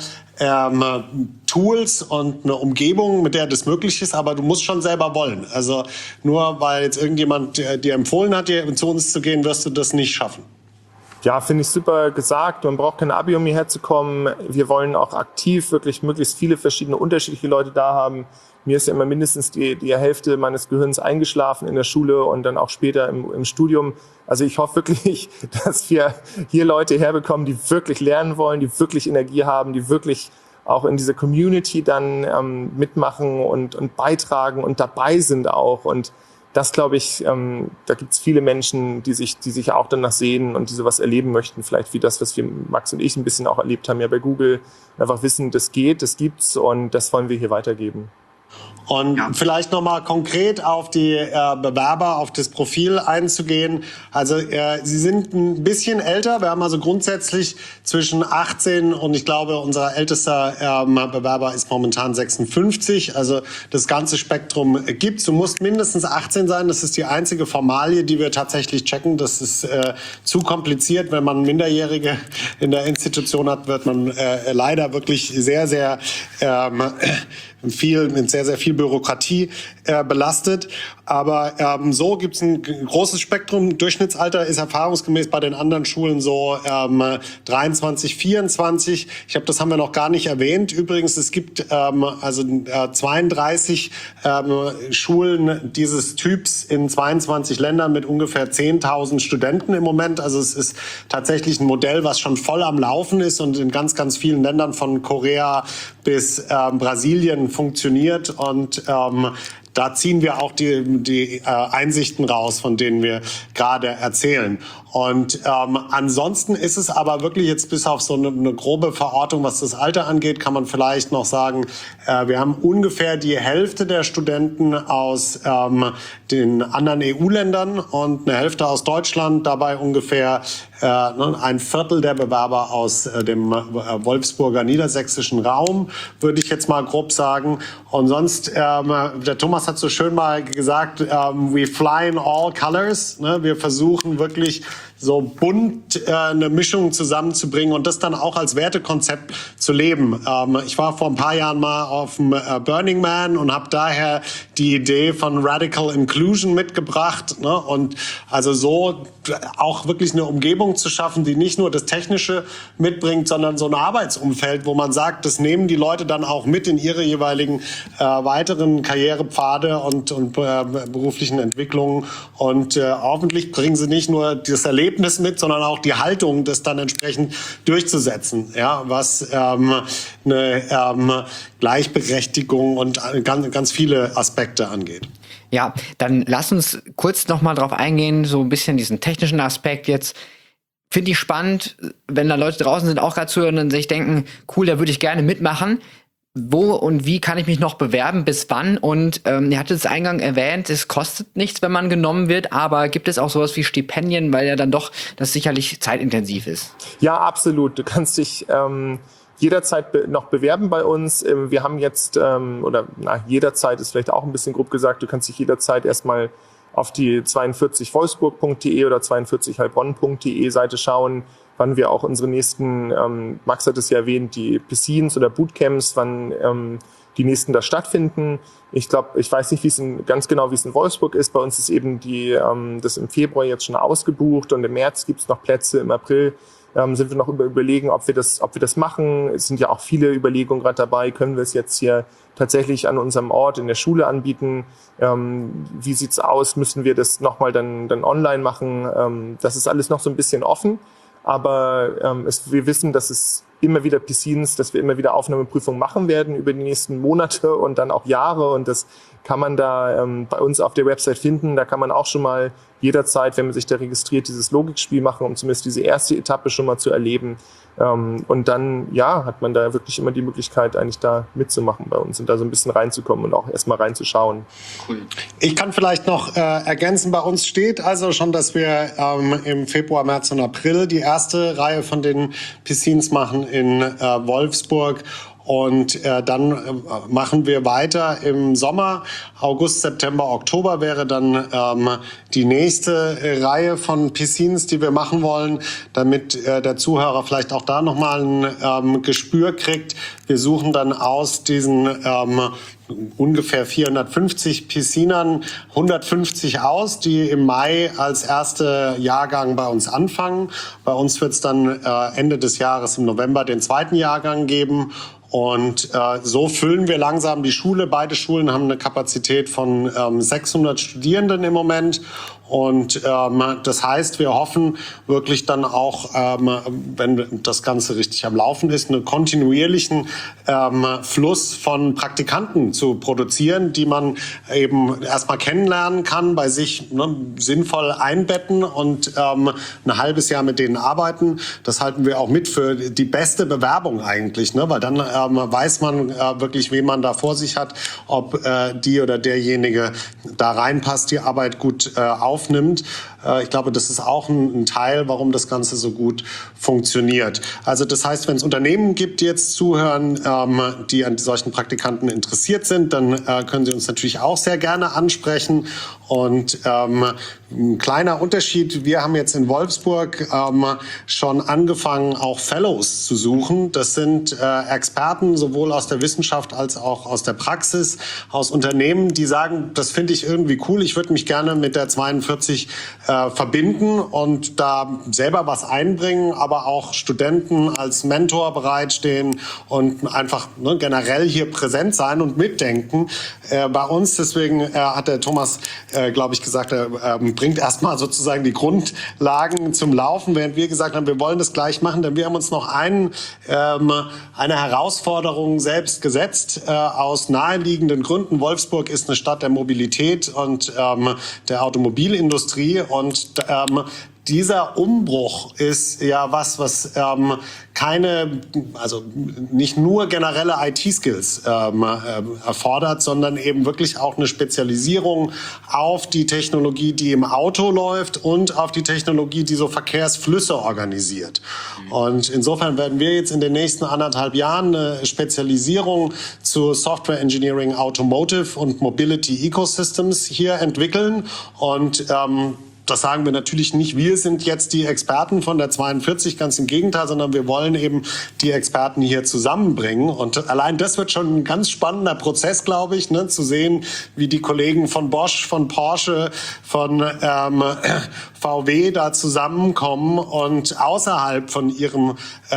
Tools und eine Umgebung, mit der das möglich ist, aber du musst schon selber wollen. Also nur weil jetzt irgendjemand dir empfohlen hat, zu uns zu gehen, wirst du das nicht schaffen. Ja, finde ich super gesagt. Man braucht kein Abi, um hierher zu kommen. Wir wollen auch aktiv wirklich möglichst viele verschiedene unterschiedliche Leute da haben. Mir ist ja immer mindestens die Hälfte meines Gehirns eingeschlafen in der Schule und dann auch später im Studium. Also ich hoffe wirklich, dass wir hier Leute herbekommen, die wirklich lernen wollen, die wirklich Energie haben, die wirklich auch in dieser Community dann mitmachen und beitragen und dabei sind auch. Und das, glaube ich, da gibt es viele Menschen, die sich auch danach sehen und die sowas erleben möchten, vielleicht wie das, was wir, Max und ich, ein bisschen auch erlebt haben ja bei Google, einfach wissen, das geht, das gibt's und das wollen wir hier weitergeben. Und vielleicht nochmal konkret auf die Bewerber, auf das Profil einzugehen. Also sie sind ein bisschen älter. Wir haben also grundsätzlich zwischen 18 und ich glaube, unser ältester Bewerber ist momentan 56. Also das ganze Spektrum gibt's. Du musst mindestens 18 sein. Das ist die einzige Formalie, die wir tatsächlich checken. Das ist zu kompliziert. Wenn man Minderjährige in der Institution hat, wird man leider wirklich sehr, sehr mit sehr, sehr viel Bürokratie belastet. Aber so gibt's ein großes Spektrum. Durchschnittsalter ist erfahrungsgemäß bei den anderen Schulen so 23, 24. Ich glaube, das haben wir noch gar nicht erwähnt. Übrigens, es gibt 32 Schulen dieses Typs in 22 Ländern mit ungefähr 10.000 Studenten im Moment. Also es ist tatsächlich ein Modell, was schon voll am Laufen ist und in ganz, ganz vielen Ländern von Korea bis Brasilien funktioniert. Und da ziehen wir auch die Einsichten raus, von denen wir gerade erzählen. Und ansonsten ist es aber wirklich jetzt bis auf so eine grobe Verortung, was das Alter angeht, kann man vielleicht noch sagen, wir haben ungefähr die Hälfte der Studenten aus den anderen EU-Ländern und eine Hälfte aus Deutschland, dabei ungefähr ein Viertel der Bewerber aus dem Wolfsburger niedersächsischen Raum, würde ich jetzt mal grob sagen. Und sonst, der Thomas hat so schön mal gesagt, we fly in all colors. Ne? Wir versuchen wirklich so bunt eine Mischung zusammenzubringen und das dann auch als Wertekonzept zu leben. Ich war vor ein paar Jahren mal auf dem Burning Man und habe daher die Idee von Radical Inclusion mitgebracht. Ne? Und also so auch wirklich eine Umgebung zu schaffen, die nicht nur das Technische mitbringt, sondern so ein Arbeitsumfeld, wo man sagt, das nehmen die Leute dann auch mit in ihre jeweiligen weiteren Karrierepfade und beruflichen Entwicklungen. Und hoffentlich bringen sie nicht nur das Erlebnis mit, sondern auch die Haltung, das dann entsprechend durchzusetzen, ja, was eine Gleichberechtigung und ganz viele Aspekte angeht. Ja, dann lass uns kurz noch mal drauf eingehen, so ein bisschen diesen technischen Aspekt jetzt. Finde ich spannend, wenn da Leute draußen sind, auch gerade zuhören und sich denken, cool, da würde ich gerne mitmachen. Wo und wie kann ich mich noch bewerben, bis wann? Und ihr hattet es eingangs erwähnt, es kostet nichts, wenn man genommen wird, aber gibt es auch sowas wie Stipendien, weil ja dann doch das sicherlich zeitintensiv ist? Ja, absolut. Du kannst dich jederzeit noch bewerben bei uns. Wir haben jetzt, jederzeit ist vielleicht auch ein bisschen grob gesagt, du kannst dich jederzeit erstmal auf die 42wolfsburg.de oder 42heilbronn.de Seite schauen, wann wir auch unsere nächsten, Max hat es ja erwähnt, die Piscines oder Bootcamps, wann die nächsten da stattfinden. Ich weiß nicht, ganz genau, wie es in Wolfsburg ist. Bei uns ist eben das im Februar jetzt schon ausgebucht und im März gibt es noch Plätze, im April sind wir noch überlegen, ob wir das machen. Es sind ja auch viele Überlegungen gerade dabei. Können wir es jetzt hier tatsächlich an unserem Ort in der Schule anbieten? Wie sieht's aus? Müssen wir das nochmal dann online machen? Das ist alles noch so ein bisschen offen. Aber wir wissen, dass es immer wieder Piscines, dass wir immer wieder Aufnahmeprüfungen machen werden über die nächsten Monate und dann auch Jahre. Und das kann man da bei uns auf der Website finden. Da kann man auch schon mal jederzeit, wenn man sich da registriert, dieses Logikspiel machen, um zumindest diese erste Etappe schon mal zu erleben. Und dann, hat man da wirklich immer die Möglichkeit, eigentlich da mitzumachen bei uns und da so ein bisschen reinzukommen und auch erstmal reinzuschauen. Cool. Ich kann vielleicht noch ergänzen, bei uns steht also schon, dass wir im Februar, März und April die erste Reihe von den Piscines machen in Wolfsburg. Und dann machen wir weiter im Sommer. August, September, Oktober wäre dann die nächste Reihe von Piscines, die wir machen wollen, damit der Zuhörer vielleicht auch da nochmal ein Gespür kriegt. Wir suchen dann aus diesen ungefähr 450 Piscinern 150 aus, die im Mai als erster Jahrgang bei uns anfangen. Bei uns wird es dann Ende des Jahres im November den zweiten Jahrgang geben. Und so füllen wir langsam die Schule. Beide Schulen haben eine Kapazität von 600 Studierenden im Moment. Und das heißt, wir hoffen wirklich dann auch, wenn das Ganze richtig am Laufen ist, einen kontinuierlichen Fluss von Praktikanten zu produzieren, die man eben erstmal kennenlernen kann, bei sich sinnvoll einbetten und ein halbes Jahr mit denen arbeiten. Das halten wir auch mit für die beste Bewerbung eigentlich, ne? Weil dann weiß man wirklich, wen man da vor sich hat, ob die oder derjenige da reinpasst, die Arbeit gut aufnimmt. Ich glaube, das ist auch ein Teil, warum das Ganze so gut funktioniert. Also das heißt, wenn es Unternehmen gibt, die jetzt zuhören, die an solchen Praktikanten interessiert sind, dann können sie uns natürlich auch sehr gerne ansprechen. Und ein kleiner Unterschied, wir haben jetzt in Wolfsburg schon angefangen, auch Fellows zu suchen. Das sind Experten sowohl aus der Wissenschaft als auch aus der Praxis, aus Unternehmen, die sagen, das finde ich irgendwie cool, ich würde mich gerne mit der 42 verbinden und da selber was einbringen, aber auch Studenten als Mentor bereitstehen und einfach generell hier präsent sein und mitdenken bei uns. Deswegen hat der Thomas glaube ich, gesagt, er bringt erstmal sozusagen die Grundlagen zum Laufen, während wir gesagt haben, wir wollen das gleich machen, denn wir haben uns noch eine Herausforderung selbst gesetzt, aus naheliegenden Gründen. Wolfsburg ist eine Stadt der Mobilität und der Automobilindustrie und dieser Umbruch ist ja was also nicht nur generelle IT-Skills erfordert, sondern eben wirklich auch eine Spezialisierung auf die Technologie, die im Auto läuft und auf die Technologie, die so Verkehrsflüsse organisiert. Und insofern werden wir jetzt in den nächsten 1,5 Jahren eine Spezialisierung zu Software Engineering Automotive und Mobility Ecosystems hier entwickeln und das sagen wir natürlich nicht, wir sind jetzt die Experten von der 42, ganz im Gegenteil, sondern wir wollen eben die Experten hier zusammenbringen. Und allein das wird schon ein ganz spannender Prozess, glaube ich, ne, zu sehen, wie die Kollegen von Bosch, von Porsche, von VW da zusammenkommen und außerhalb von ihrem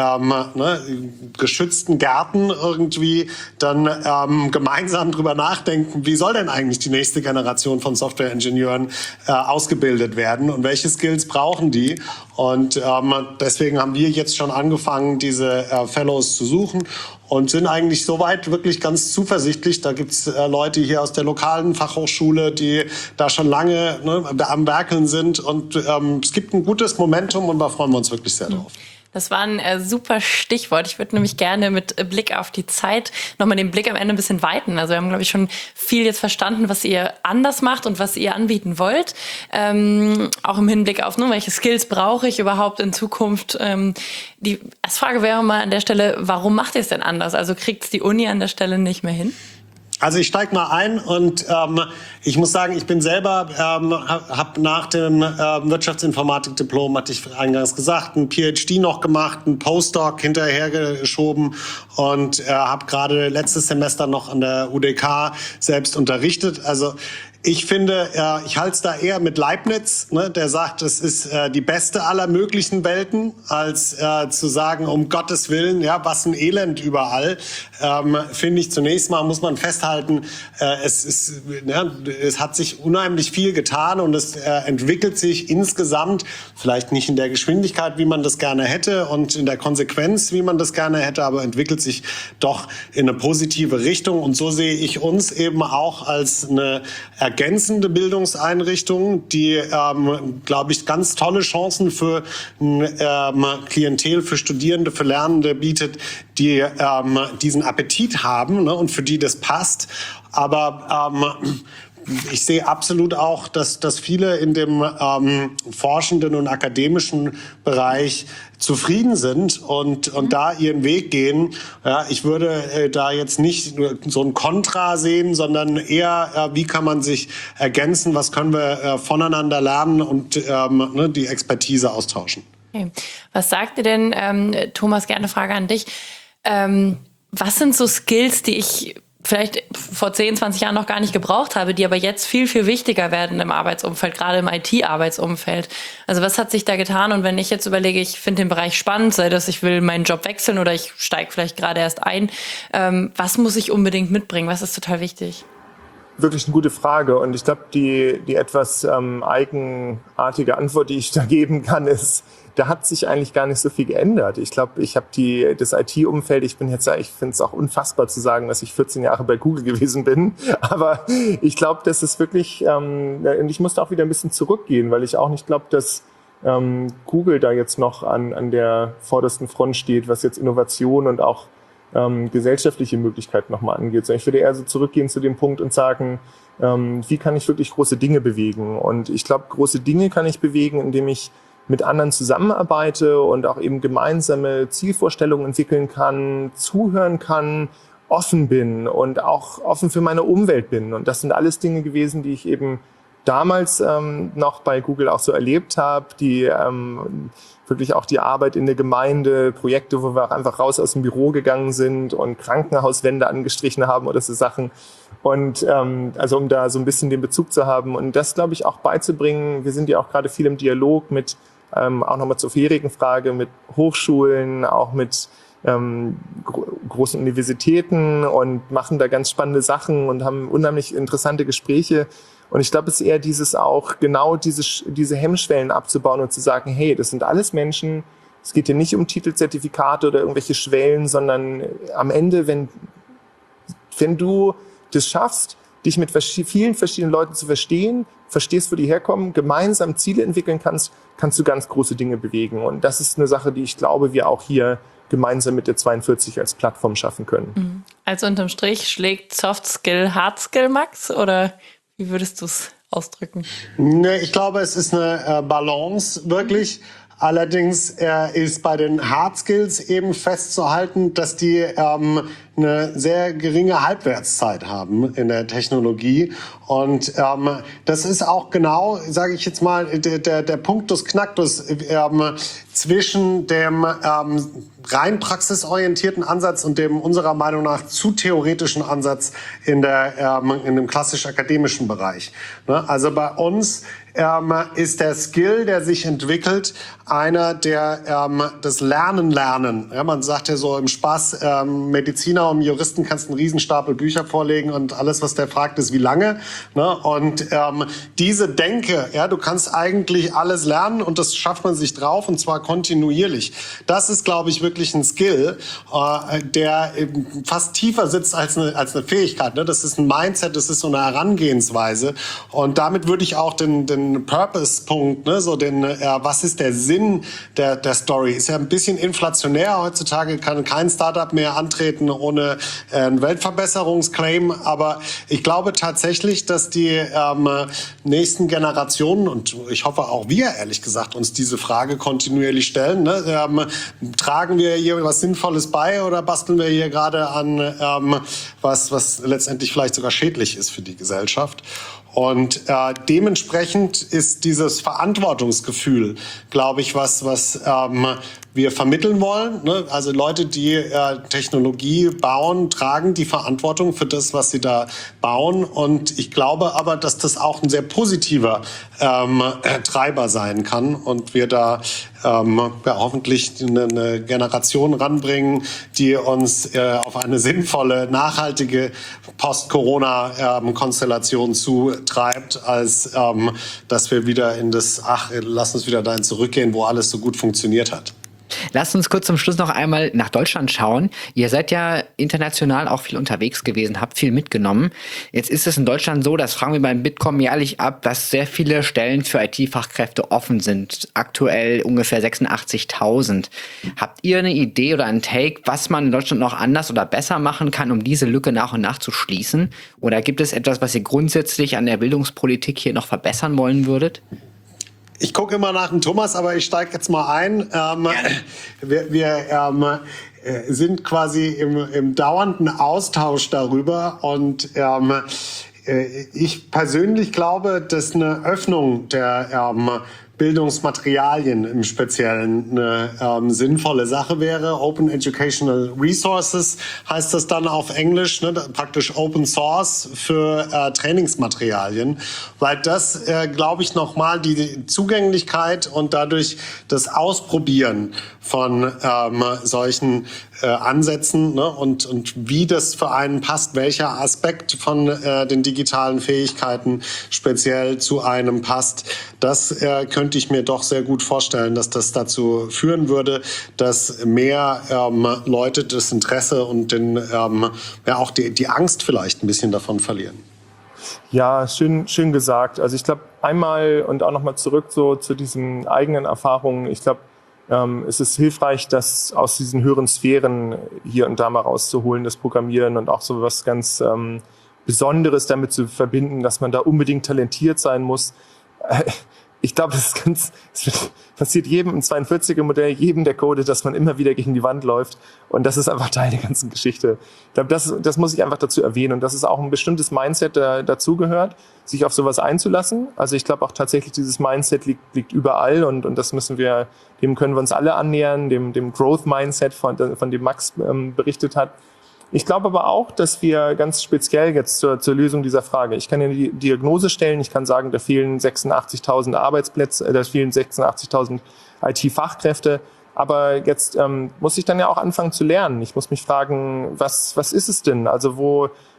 geschützten Garten irgendwie dann gemeinsam drüber nachdenken, wie soll denn eigentlich die nächste Generation von Software-Ingenieuren ausgebildet werden und welche Skills brauchen die. Und deswegen haben wir jetzt schon angefangen, diese Fellows zu suchen und sind eigentlich soweit wirklich ganz zuversichtlich. Da gibt's Leute hier aus der lokalen Fachhochschule, die da schon lange am Werkeln sind. Und es gibt ein gutes Momentum und da freuen wir uns wirklich sehr drauf. Das war ein super Stichwort. Ich würde nämlich gerne mit Blick auf die Zeit nochmal den Blick am Ende ein bisschen weiten. Also wir haben, glaube ich, schon viel jetzt verstanden, was ihr anders macht und was ihr anbieten wollt. Auch im Hinblick auf, welche Skills brauche ich überhaupt in Zukunft. Die erste Frage wäre mal an der Stelle, warum macht ihr es denn anders? Also kriegt es die Uni an der Stelle nicht mehr hin? Also ich steige mal ein und ich muss sagen, ich bin selber, habe nach dem Wirtschaftsinformatik-Diplom, hatte ich eingangs gesagt, ein PhD noch gemacht, ein Postdoc hinterhergeschoben und habe gerade letztes Semester noch an der UDK selbst unterrichtet. Also ich finde, ich halte es da eher mit Leibniz, ne, der sagt, es ist die beste aller möglichen Welten, als zu sagen, um Gottes Willen, ja, was ein Elend überall. Finde ich, zunächst mal muss man festhalten, es hat sich unheimlich viel getan und es entwickelt sich insgesamt, vielleicht nicht in der Geschwindigkeit, wie man das gerne hätte und in der Konsequenz, wie man das gerne hätte, aber entwickelt sich doch in eine positive Richtung. Und so sehe ich uns eben auch als eine ergänzende Bildungseinrichtung, die, glaube ich, ganz tolle Chancen für Klientel, für Studierende, für Lernende bietet, die diesen Appetit haben, ne, und für die das passt. Aber ich sehe absolut auch, dass viele in dem forschenden und akademischen Bereich zufrieden sind und da ihren Weg gehen. Ja, ich würde da jetzt nicht nur so ein Kontra sehen, sondern eher, wie kann man sich ergänzen, was können wir voneinander lernen und die Expertise austauschen. Okay. Was sagt ihr denn, Thomas, gerne eine Frage an dich. Was sind so Skills, die ich vielleicht vor 10, 20 Jahren noch gar nicht gebraucht habe, die aber jetzt viel, viel wichtiger werden im Arbeitsumfeld, gerade im IT-Arbeitsumfeld. Also was hat sich da getan? Und wenn ich jetzt überlege, ich finde den Bereich spannend, sei das, ich will meinen Job wechseln oder ich steige vielleicht gerade erst ein, was muss ich unbedingt mitbringen? Was ist total wichtig? Wirklich eine gute Frage. Und ich glaube, die etwas eigenartige Antwort, die ich da geben kann, ist, da hat sich eigentlich gar nicht so viel geändert. Ich glaube, ich habe das IT-Umfeld, ich finde es auch unfassbar zu sagen, dass ich 14 Jahre bei Google gewesen bin. Aber ich glaube, das ist wirklich, und ich musste auch wieder ein bisschen zurückgehen, weil ich auch nicht glaube, dass Google da jetzt noch an der vordersten Front steht, was jetzt Innovation und auch gesellschaftliche Möglichkeiten nochmal angeht. Ich würde eher so zurückgehen zu dem Punkt und sagen, wie kann ich wirklich große Dinge bewegen? Und ich glaube, große Dinge kann ich bewegen, indem ich mit anderen zusammenarbeite und auch eben gemeinsame Zielvorstellungen entwickeln kann, zuhören kann, offen bin und auch offen für meine Umwelt bin. Und das sind alles Dinge gewesen, die ich eben damals noch bei Google auch so erlebt habe, die wirklich auch die Arbeit in der Gemeinde, Projekte, wo wir auch einfach raus aus dem Büro gegangen sind und Krankenhauswände angestrichen haben oder so Sachen. Und also um da so ein bisschen den Bezug zu haben und das, glaube ich, auch beizubringen. Wir sind ja auch gerade viel im Dialog mit, auch nochmal zur vorherigen Frage, mit Hochschulen, auch mit großen Universitäten und machen da ganz spannende Sachen und haben unheimlich interessante Gespräche. Und ich glaube, es ist eher genau diese Hemmschwellen abzubauen und zu sagen, hey, das sind alles Menschen, es geht hier nicht um Titelzertifikate oder irgendwelche Schwellen, sondern am Ende, wenn du das schaffst, dich mit vielen verschiedenen Leuten zu verstehen, verstehst, wo die herkommen, gemeinsam Ziele entwickeln kannst du ganz große Dinge bewegen. Und das ist eine Sache, die ich glaube, wir auch hier gemeinsam mit der 42 als Plattform schaffen können. Also unterm Strich schlägt Soft Skill Hard Skill, Max? Oder wie würdest du es ausdrücken? Nee, ich glaube, es ist eine Balance, wirklich. Allerdings ist bei den Hard Skills eben festzuhalten, dass die eine sehr geringe Halbwertszeit haben in der Technologie. Und das ist auch genau, sage ich jetzt mal, der Punctus Knactus zwischen dem rein praxisorientierten Ansatz und dem unserer Meinung nach zu theoretischen Ansatz in dem klassisch-akademischen Bereich. Ne? Also bei uns ist der Skill, der sich entwickelt, einer, der das Lernen. Ja, man sagt ja so im Spaß, Mediziner und Juristen kannst einen Riesenstapel Bücher vorlegen und alles, was der fragt, ist wie lange. Ne? Und diese Denke, ja, du kannst eigentlich alles lernen und das schafft man sich drauf und zwar kontinuierlich. Das ist, glaube ich, wirklich ein Skill, der fast tiefer sitzt als eine Fähigkeit. Ne? Das ist ein Mindset, das ist so eine Herangehensweise. Und damit würde ich auch den Purpose-Punkt, ne, so was ist der Sinn der Story, ist ja ein bisschen inflationär. Heutzutage kann kein Startup mehr antreten ohne einen Weltverbesserungsclaim. Aber ich glaube tatsächlich, dass die nächsten Generationen, und ich hoffe auch wir, ehrlich gesagt, uns diese Frage kontinuierlich stellen. Ne? Tragen wir hier was Sinnvolles bei oder basteln wir hier gerade an was letztendlich vielleicht sogar schädlich ist für die Gesellschaft? Und dementsprechend ist dieses Verantwortungsgefühl, glaube ich, was wir vermitteln wollen. Ne? Also Leute, die Technologie bauen, tragen die Verantwortung für das, was sie da bauen. Und ich glaube aber, dass das auch ein sehr positiver Treiber sein kann und wir da hoffentlich eine Generation ranbringen, die uns auf eine sinnvolle, nachhaltige Post-Corona-Konstellation zutreibt, als dass wir wieder in das, lass uns wieder dahin zurückgehen, wo alles so gut funktioniert hat. Lasst uns kurz zum Schluss noch einmal nach Deutschland schauen. Ihr seid ja international auch viel unterwegs gewesen, habt viel mitgenommen. Jetzt ist es in Deutschland so, das fragen wir beim Bitkom jährlich ab, dass sehr viele Stellen für IT-Fachkräfte offen sind. Aktuell ungefähr 86.000. Habt ihr eine Idee oder einen Take, was man in Deutschland noch anders oder besser machen kann, um diese Lücke nach und nach zu schließen? Oder gibt es etwas, was ihr grundsätzlich an der Bildungspolitik hier noch verbessern wollen würdet? Ich gucke immer nach dem Thomas, aber ich steige jetzt mal ein. Wir sind quasi im dauernden Austausch darüber und ich persönlich glaube, dass eine Öffnung der Bildungsmaterialien im Speziellen eine sinnvolle Sache wäre. Open Educational Resources heißt das dann auf Englisch, ne, praktisch Open Source für Trainingsmaterialien, weil das, glaube ich, nochmal die Zugänglichkeit und dadurch das Ausprobieren von solchen Ansätzen, ne, und wie das für einen passt, welcher Aspekt von den digitalen Fähigkeiten speziell zu einem passt, das könnte ich mir doch sehr gut vorstellen, dass das dazu führen würde, dass mehr Leute das Interesse und auch die Angst vielleicht ein bisschen davon verlieren. Ja, schön gesagt. Also ich glaube, einmal und auch nochmal zurück so zu diesen eigenen Erfahrungen. Ich glaube, es ist hilfreich, das aus diesen höheren Sphären hier und da mal rauszuholen, das Programmieren und auch so was ganz Besonderes damit zu verbinden, dass man da unbedingt talentiert sein muss. Ich glaube, das passiert jedem im 42er-Modell, jedem der Code, dass man immer wieder gegen die Wand läuft. Und das ist einfach Teil der ganzen Geschichte. Ich glaube, das muss ich einfach dazu erwähnen. Und das ist auch ein bestimmtes Mindset, der dazugehört, sich auf sowas einzulassen. Also ich glaube auch tatsächlich, dieses Mindset liegt überall und das dem können wir uns alle annähern, dem Growth-Mindset, von dem Max berichtet hat. Ich glaube aber auch, dass wir ganz speziell jetzt zur Lösung dieser Frage, ich kann ja die Diagnose stellen, ich kann sagen, da fehlen 86.000 Arbeitsplätze, da fehlen 86.000 IT-Fachkräfte, aber jetzt muss ich dann ja auch anfangen zu lernen. Ich muss mich fragen, was ist es denn? Also wo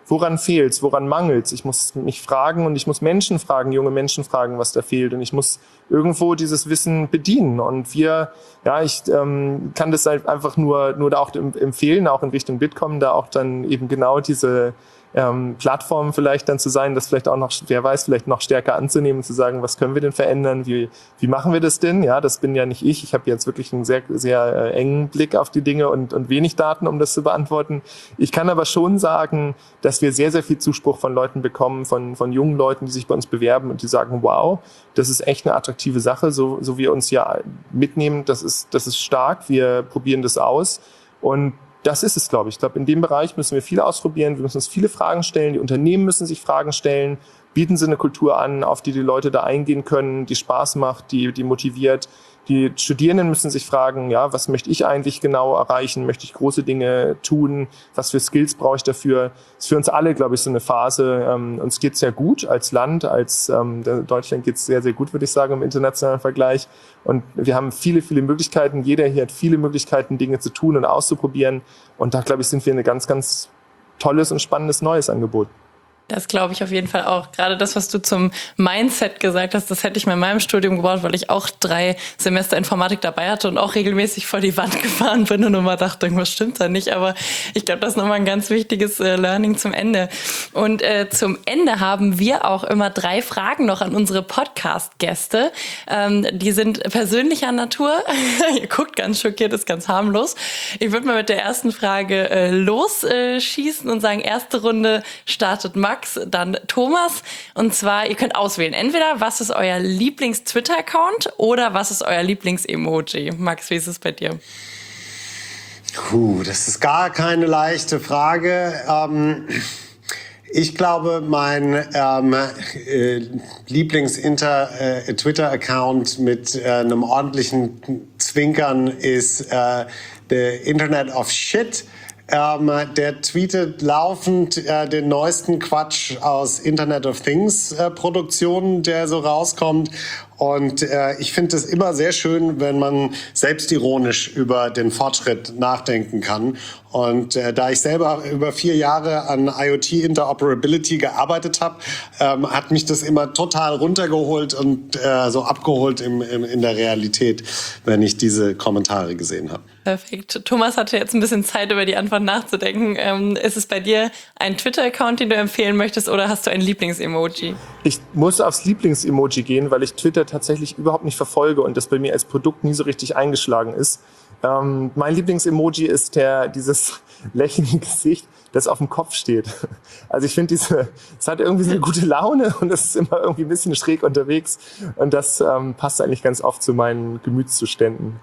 woran fehlt's, woran mangelt's? Ich muss mich fragen und ich muss Menschen fragen, junge Menschen fragen, was da fehlt. Und ich muss irgendwo dieses Wissen bedienen. Und ich kann das halt einfach nur da auch empfehlen, auch in Richtung Bitkom, da auch dann eben genau diese Plattformen vielleicht dann zu sein, das vielleicht auch noch, wer weiß, vielleicht noch stärker anzunehmen, zu sagen, was können wir denn verändern, wie machen wir das denn? Ja, das bin ja nicht ich. Ich habe jetzt wirklich einen sehr, sehr engen Blick auf die Dinge und wenig Daten, um das zu beantworten. Ich kann aber schon sagen, dass wir sehr, sehr viel Zuspruch von Leuten bekommen, von jungen Leuten, die sich bei uns bewerben und die sagen, wow, das ist echt eine attraktive Sache, so wie wir uns ja mitnehmen, das ist stark, wir probieren das aus und das ist es, glaube ich. Ich glaube, in dem Bereich müssen wir viel ausprobieren. Wir müssen uns viele Fragen stellen. Die Unternehmen müssen sich Fragen stellen. Bieten sie eine Kultur an, auf die Leute da eingehen können, die Spaß macht, die motiviert. Die Studierenden müssen sich fragen, ja, was möchte ich eigentlich genau erreichen? Möchte ich große Dinge tun? Was für Skills brauche ich dafür? Das ist für uns alle, glaube ich, so eine Phase. Uns geht's sehr gut als Land, Deutschland geht's sehr, sehr gut, würde ich sagen, im internationalen Vergleich. Und wir haben viele, viele Möglichkeiten. Jeder hier hat viele Möglichkeiten, Dinge zu tun und auszuprobieren. Und da, glaube ich, sind wir ein ganz, ganz tolles und spannendes neues Angebot. Das glaube ich auf jeden Fall auch. Gerade das, was du zum Mindset gesagt hast, das hätte ich mir in meinem Studium gebraucht, weil ich auch 3 Semester Informatik dabei hatte und auch regelmäßig vor die Wand gefahren bin und immer dachte, irgendwas stimmt da nicht. Aber ich glaube, das ist nochmal ein ganz wichtiges Learning zum Ende. Und zum Ende haben wir auch immer 3 Fragen noch an unsere Podcast-Gäste. Die sind persönlicher Natur. Ihr guckt ganz schockiert, ist ganz harmlos. Ich würde mal mit der ersten Frage losschießen und sagen, erste Runde startet Max, dann Thomas. Und zwar, ihr könnt auswählen. Entweder, was ist euer Lieblings-Twitter-Account oder was ist euer Lieblings-Emoji? Max, wie ist es bei dir? Das ist gar keine leichte Frage. Ich glaube, mein Lieblings-Twitter-Account mit einem ordentlichen Zwinkern ist the Internet of Shit. Der tweetet laufend den neuesten Quatsch aus Internet of Things Produktionen, der so rauskommt. Und ich finde es immer sehr schön, wenn man selbstironisch über den Fortschritt nachdenken kann. Und da ich selber über 4 Jahre an IoT-Interoperability gearbeitet habe, hat mich das immer total runtergeholt und so abgeholt in der Realität, wenn ich diese Kommentare gesehen habe. Perfekt. Thomas hatte jetzt ein bisschen Zeit, über die Antwort nachzudenken. Ist es bei dir ein Twitter-Account, den du empfehlen möchtest, oder hast du ein Lieblings-Emoji? Ich muss aufs Lieblings-Emoji gehen, weil ich Twitter tatsächlich überhaupt nicht verfolge und das bei mir als Produkt nie so richtig eingeschlagen ist. Mein Lieblings-Emoji ist dieses lächelnde Gesicht, das auf dem Kopf steht. Also ich finde es hat irgendwie so eine gute Laune und es ist immer irgendwie ein bisschen schräg unterwegs und das passt eigentlich ganz oft zu meinen Gemütszuständen.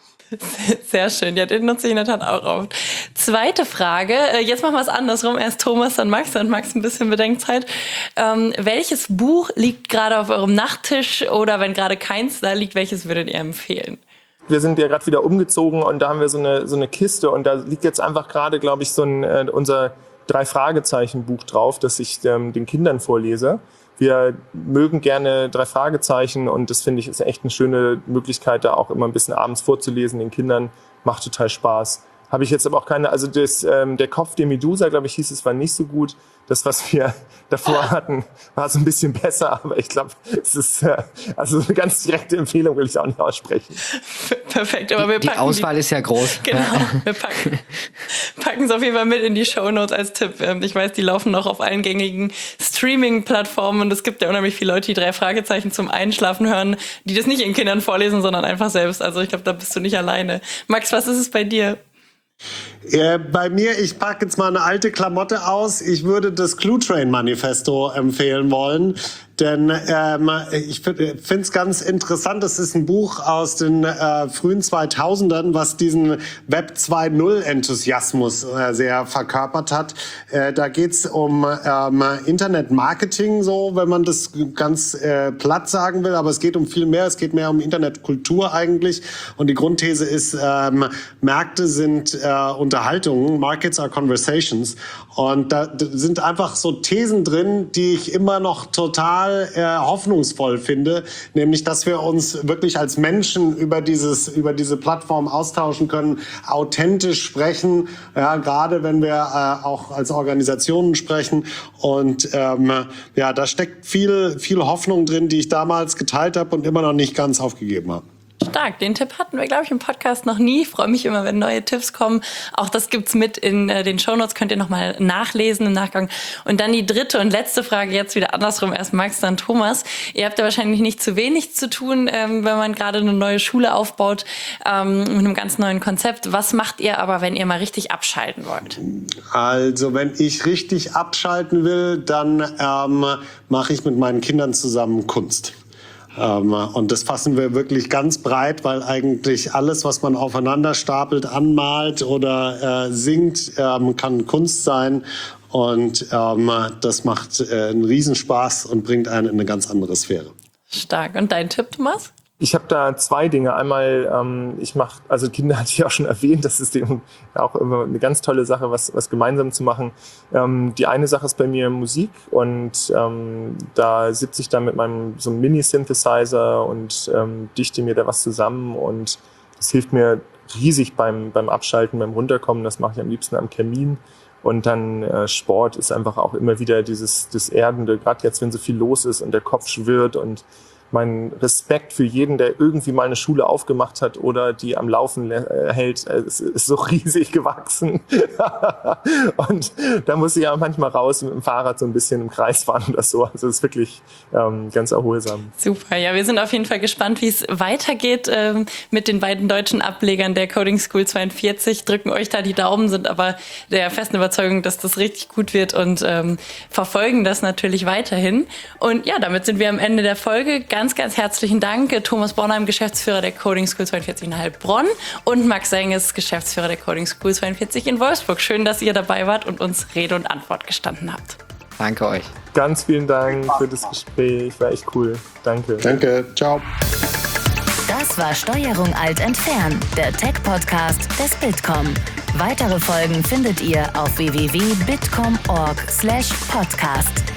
Sehr schön, ja, den nutze ich in der Tat auch oft. Zweite Frage, jetzt machen wir es andersrum, erst Thomas, dann Max ein bisschen Bedenkzeit. Welches Buch liegt gerade auf eurem Nachttisch oder wenn gerade keins da liegt, welches würdet ihr empfehlen? Wir sind ja gerade wieder umgezogen und da haben wir so eine Kiste und da liegt jetzt einfach gerade, glaube ich, unser 3-Fragezeichen-Buch drauf, das ich den Kindern vorlese. Wir mögen gerne 3 Fragezeichen und das finde ich ist echt eine schöne Möglichkeit, da auch immer ein bisschen abends vorzulesen den Kindern. Macht total Spaß. Habe ich jetzt aber auch keine, also der Kopf der Medusa, glaube ich, hieß es, war nicht so gut. Das, was wir davor hatten, war so ein bisschen besser, aber ich glaube, es ist also eine ganz direkte Empfehlung will ich auch nicht aussprechen. Perfekt, aber wir packen die Auswahl ist ja groß. Genau, wir packen es auf jeden Fall mit in die Shownotes als Tipp. Ich weiß, die laufen noch auf allen gängigen Streaming-Plattformen und es gibt ja unheimlich viele Leute, die 3 Fragezeichen zum Einschlafen hören, die das nicht ihren Kindern vorlesen, sondern einfach selbst. Also ich glaube, da bist du nicht alleine. Max, was ist es bei dir? Bei mir, ich packe jetzt mal eine alte Klamotte aus. Ich würde das Clue Train Manifesto empfehlen wollen. Denn ich finde es ganz interessant, das ist ein Buch aus den frühen 2000ern, was diesen Web 2.0 Enthusiasmus sehr verkörpert hat. Da geht's um Internet-Marketing, so wenn man das ganz platt sagen will, aber es geht um viel mehr, es geht mehr um Internetkultur eigentlich. Und die Grundthese ist, Märkte sind unter Unterhaltungen, Markets are Conversations. Und da sind einfach so Thesen drin, die ich immer noch total hoffnungsvoll finde, nämlich, dass wir uns wirklich als Menschen über diese Plattform austauschen können, authentisch sprechen, ja, gerade wenn wir auch als Organisationen sprechen. Und ja, da steckt viel Hoffnung drin, die ich damals geteilt habe und immer noch nicht ganz aufgegeben habe. Stark. Den Tipp hatten wir, glaube ich, im Podcast noch nie. Ich freue mich immer, wenn neue Tipps kommen. Auch das gibt's mit in den Shownotes. Könnt ihr nochmal nachlesen im Nachgang. Und dann die dritte und letzte Frage, jetzt wieder andersrum. Erst Max, dann Thomas. Ihr habt ja wahrscheinlich nicht zu wenig zu tun, wenn man gerade eine neue Schule aufbaut, mit einem ganz neuen Konzept. Was macht ihr aber, wenn ihr mal richtig abschalten wollt? Also, wenn ich richtig abschalten will, dann mache ich mit meinen Kindern zusammen Kunst. Und das fassen wir wirklich ganz breit, weil eigentlich alles, was man aufeinander stapelt, anmalt oder singt, kann Kunst sein. Und das macht einen Riesenspaß und bringt einen in eine ganz andere Sphäre. Stark. Und dein Tipp, Thomas? Ich habe da zwei Dinge. Einmal, ich mache, also Kinder hatte ich auch schon erwähnt, das ist eben auch immer eine ganz tolle Sache, was gemeinsam zu machen. Die eine Sache ist bei mir Musik und da sitze ich dann mit meinem so einem Mini-Synthesizer und dichte mir da was zusammen und das hilft mir riesig beim Abschalten, beim Runterkommen. Das mache ich am liebsten am Kamin. Und dann Sport ist einfach auch immer wieder das Erdende, gerade jetzt, wenn so viel los ist und der Kopf schwirrt und mein Respekt für jeden, der irgendwie mal eine Schule aufgemacht hat oder die am Laufen hält, ist so riesig gewachsen. Und da muss ich auch manchmal raus mit dem Fahrrad so ein bisschen im Kreis fahren oder so. Also es ist wirklich ganz erholsam. Super, ja, wir sind auf jeden Fall gespannt, wie es weitergeht mit den beiden deutschen Ablegern der Coding School 42. Drücken euch da die Daumen, sind aber der festen Überzeugung, dass das richtig gut wird und verfolgen das natürlich weiterhin. Und ja, damit sind wir am Ende der Folge. Ganz herzlichen Dank, Thomas Bornheim, Geschäftsführer der Coding School 42 in Heilbronn und Max Senges, Geschäftsführer der Coding School 42 in Wolfsburg. Schön, dass ihr dabei wart und uns Rede und Antwort gestanden habt. Danke euch. Ganz vielen Dank für das Gespräch, war echt cool. Danke. Danke, ciao. Das war Steuerung Alt entfernen, der Tech-Podcast des Bitkom. Weitere Folgen findet ihr auf www.bitkom.org/podcast.